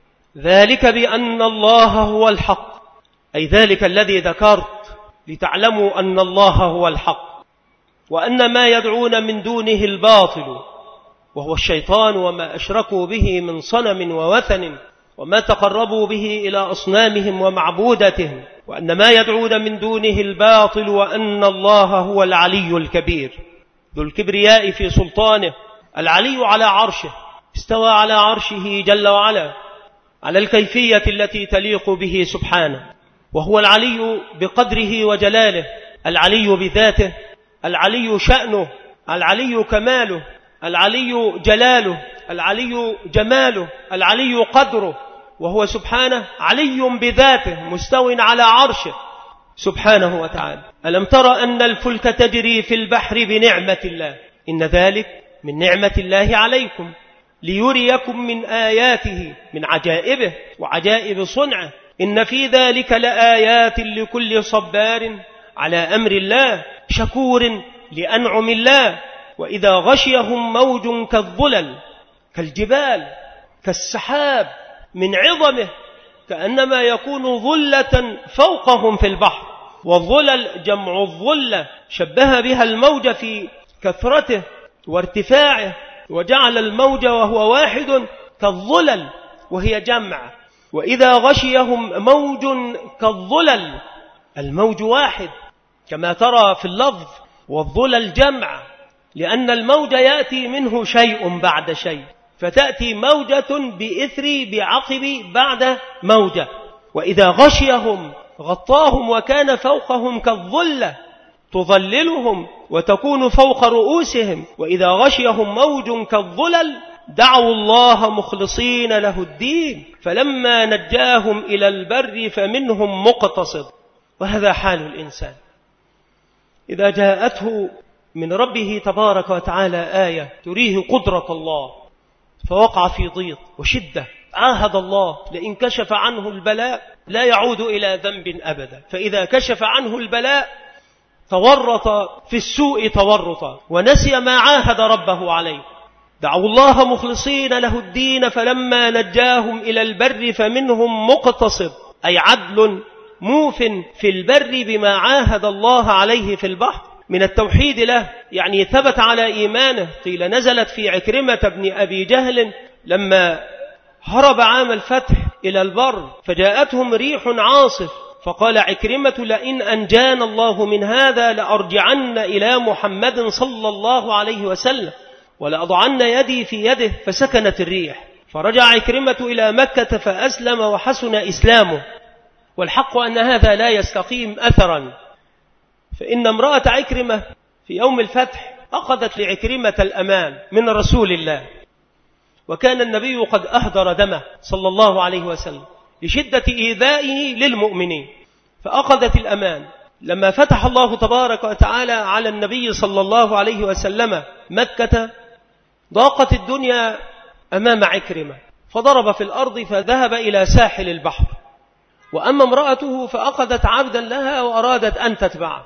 ذلك بأن الله هو الحق، أي ذلك الذي ذكرت لتعلموا أن الله هو الحق وأن ما يدعون من دونه الباطل وهو الشيطان وما أشركوا به من صنم ووثن وما تقربوا به إلى أصنامهم ومعبودتهم، وأن ما يدعون من دونه الباطل وأن الله هو العلي الكبير ذو الكبرياء في سلطانه، العلي على عرشه، استوى على عرشه جل وعلا على الكيفية التي تليق به سبحانه، وهو العلي بقدره وجلاله، العلي بذاته، العلي شأنه، العلي كماله، العلي جلاله، العلي جماله، العلي قدره، وهو سبحانه علي بذاته مستو على عرشه سبحانه وتعالى. ألم ترى أن الفلك تجري في البحر بنعمة الله، إن ذلك من نعمة الله عليكم ليريكم من آياته، من عجائبه وعجائب صنعه، إن في ذلك لآيات لكل صبار على أمر الله شكور لأنعم الله. وإذا غشيهم موج كالظلل كالجبال كالسحاب من عظمه كأنما يكون ظلة فوقهم في البحر، والظلل جمع الظلة، شبه بها الموج في كثرته وارتفاعه، وجعل الموج وهو واحد كالظلل وهي جمع. وإذا غشيهم موج كالظلل، الموج واحد كما ترى في اللفظ، والظلل جمع، لأن الموج يأتي منه شيء بعد شيء، فتأتي موجة بإثر بعقب بعد موجة. وإذا غشيهم غطاهم وكان فوقهم كالظلة تظللهم وتكون فوق رؤوسهم. وإذا غشيهم موج كالظلل دعوا الله مخلصين له الدين فلما نجاهم إلى البر فمنهم مقتصد. وهذا حال الإنسان إذا جاءته من ربه تبارك وتعالى آية تريه قدرة الله، فوقع في ضيق وشدة. عاهد الله لئن كشف عنه البلاء لا يعود إلى ذنب أبدا، فإذا كشف عنه البلاء تورط في السوء تورطا ونسي ما عاهد ربه عليه. دعوا الله مخلصين له الدين فلما نجاهم إلى البر فمنهم مقتصد، أي عدل موف في البر بما عاهد الله عليه في البحر من التوحيد له، يعني ثبت على إيمانه. قيل نزلت في عكرمة بن أبي جهل لما هرب عام الفتح إلى البر فجاءتهم ريح عاصف، فقال عكرمة لئن أنجانا الله من هذا لأرجعن إلى محمد صلى الله عليه وسلم ولأضعن يدي في يده، فسكنت الريح، فرجع عكرمة إلى مكة فأسلم وحسن إسلامه. والحق أن هذا لا يستقيم أثرا، فإن امرأة عكرمة في يوم الفتح أخذت لعكرمة الأمان من رسول الله، وكان النبي قد أهدر دمه صلى الله عليه وسلم لشدة إيذائه للمؤمنين، فأخذت الأمان. لما فتح الله تبارك وتعالى على النبي صلى الله عليه وسلم مكة ضاقت الدنيا أمام عكرمة، فضرب في الأرض فذهب إلى ساحل البحر. وأما امرأته فأخذت عبدا لها وأرادت أن تتبعه،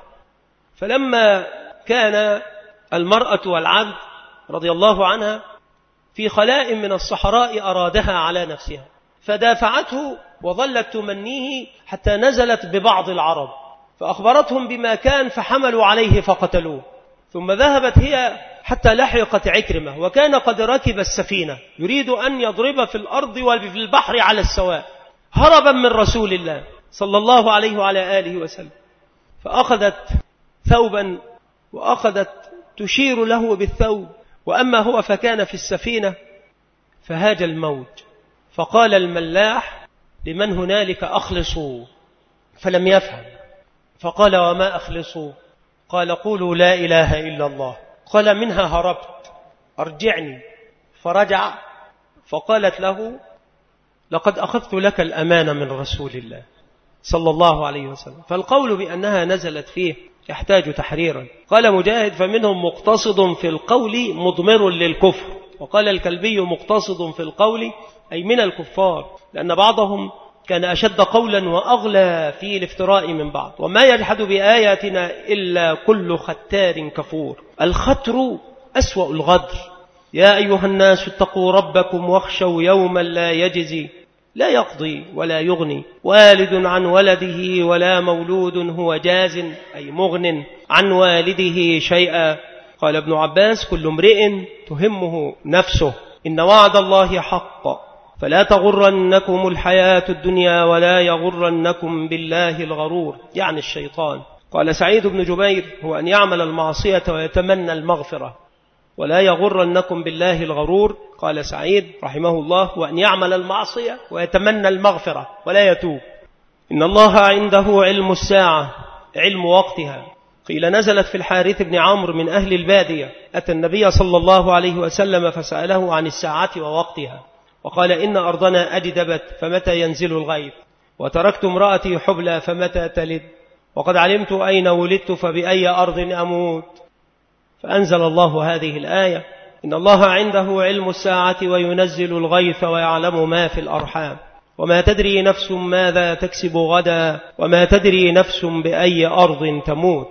فلما كان المرأة والعبد رضي الله عنها في خلاء من الصحراء أرادها على نفسها، فدافعته وظلت تمنيه حتى نزلت ببعض العرب فأخبرتهم بما كان فحملوا عليه فقتلوه. ثم ذهبت هي حتى لحقت عكرمة، وكان قد ركب السفينة يريد أن يضرب في الأرض وفي البحر على السواء هربا من رسول الله صلى الله عليه وعلى آله وسلم، فأخذت ثوبا وأخذت تشير له بالثوب، وأما هو فكان في السفينة فهاج الموج، فقال الملاح لمن هنالك أخلصوا، فلم يفهم، فقال وما أخلصوا؟ قال قولوا لا إله إلا الله. قال منها هربت أرجعني، فرجع فقالت له لقد أخذت لك الأمان من رسول الله صلى الله عليه وسلم. فالقول بأنها نزلت فيه يحتاج تحريرا. قال مجاهد فمنهم مقتصد في القول مضمر للكفر، وقال الكلبي مقتصد في القول أي من الكفار، لأن بعضهم كان أشد قولا وأغلى في الافتراء من بعض. وما يجحد بآياتنا إلا كل ختار كفور. الختر أسوأ الغدر. يا أيها الناس اتقوا ربكم واخشوا يوما لا يجزي لا يقضي ولا يغني والد عن ولده ولا مولود هو جاز أي مغن عن والده شيئا. قال ابن عباس كل امرئ تهمه نفسه إن وعد الله حق فلا تغرنكم الحياة الدنيا ولا يغرنكم بالله الغرور، يعني الشيطان. قال سعيد بن جبير هو أن يعمل المعصية ويتمنى المغفرة، ولا يغرنكم بالله الغرور. قال سعيد رحمه الله هو أن يعمل المعصية ويتمنى المغفرة ولا يتوب. إن الله عنده علم الساعة علم وقتها. قيل نزلت في الحارث بن عمرو من أهل البادية، أتى النبي صلى الله عليه وسلم فسأله عن الساعة ووقتها، وقال إن أرضنا أجدبت فمتى ينزل الغيث، وتركت امرأتي حبلى فمتى تلد، وقد علمت أين ولدت فبأي أرض أموت. فأنزل الله هذه الآية إن الله عنده علم الساعة وينزل الغيث ويعلم ما في الأرحام وما تدري نفس ماذا تكسب غدا وما تدري نفس بأي أرض تموت.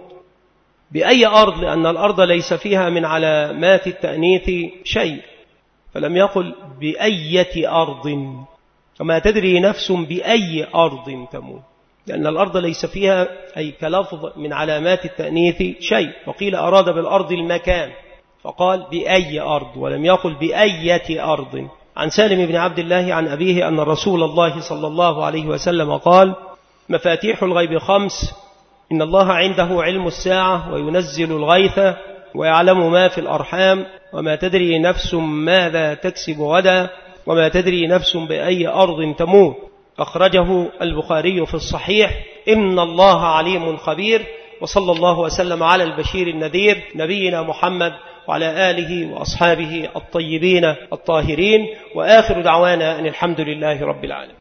بأي أرض، لأن الأرض ليس فيها من علامات التأنيث شيء، فلم يقل بأية أرض، وما تدري نفس بأي أرض تموت، لأن الأرض ليس فيها أي كلفظ من علامات التأنيث شيء. وقيل أراد بالأرض المكان فقال بأي أرض ولم يقل بأية أرض. عن سالم بن عبد الله عن أبيه أن رسول الله صلى الله عليه وسلم قال مفاتيح الغيب خمس، إن الله عنده علم الساعة وينزل الغيث ويعلم ما في الأرحام وما تدري نفس ماذا تكسب غدا وما تدري نفس بأي أرض تموت. أخرجه البخاري في الصحيح. إن الله عليم خبير. وصلى الله وسلم على البشير النذير نبينا محمد وعلى آله وأصحابه الطيبين الطاهرين، وآخر دعوانا أن الحمد لله رب العالمين.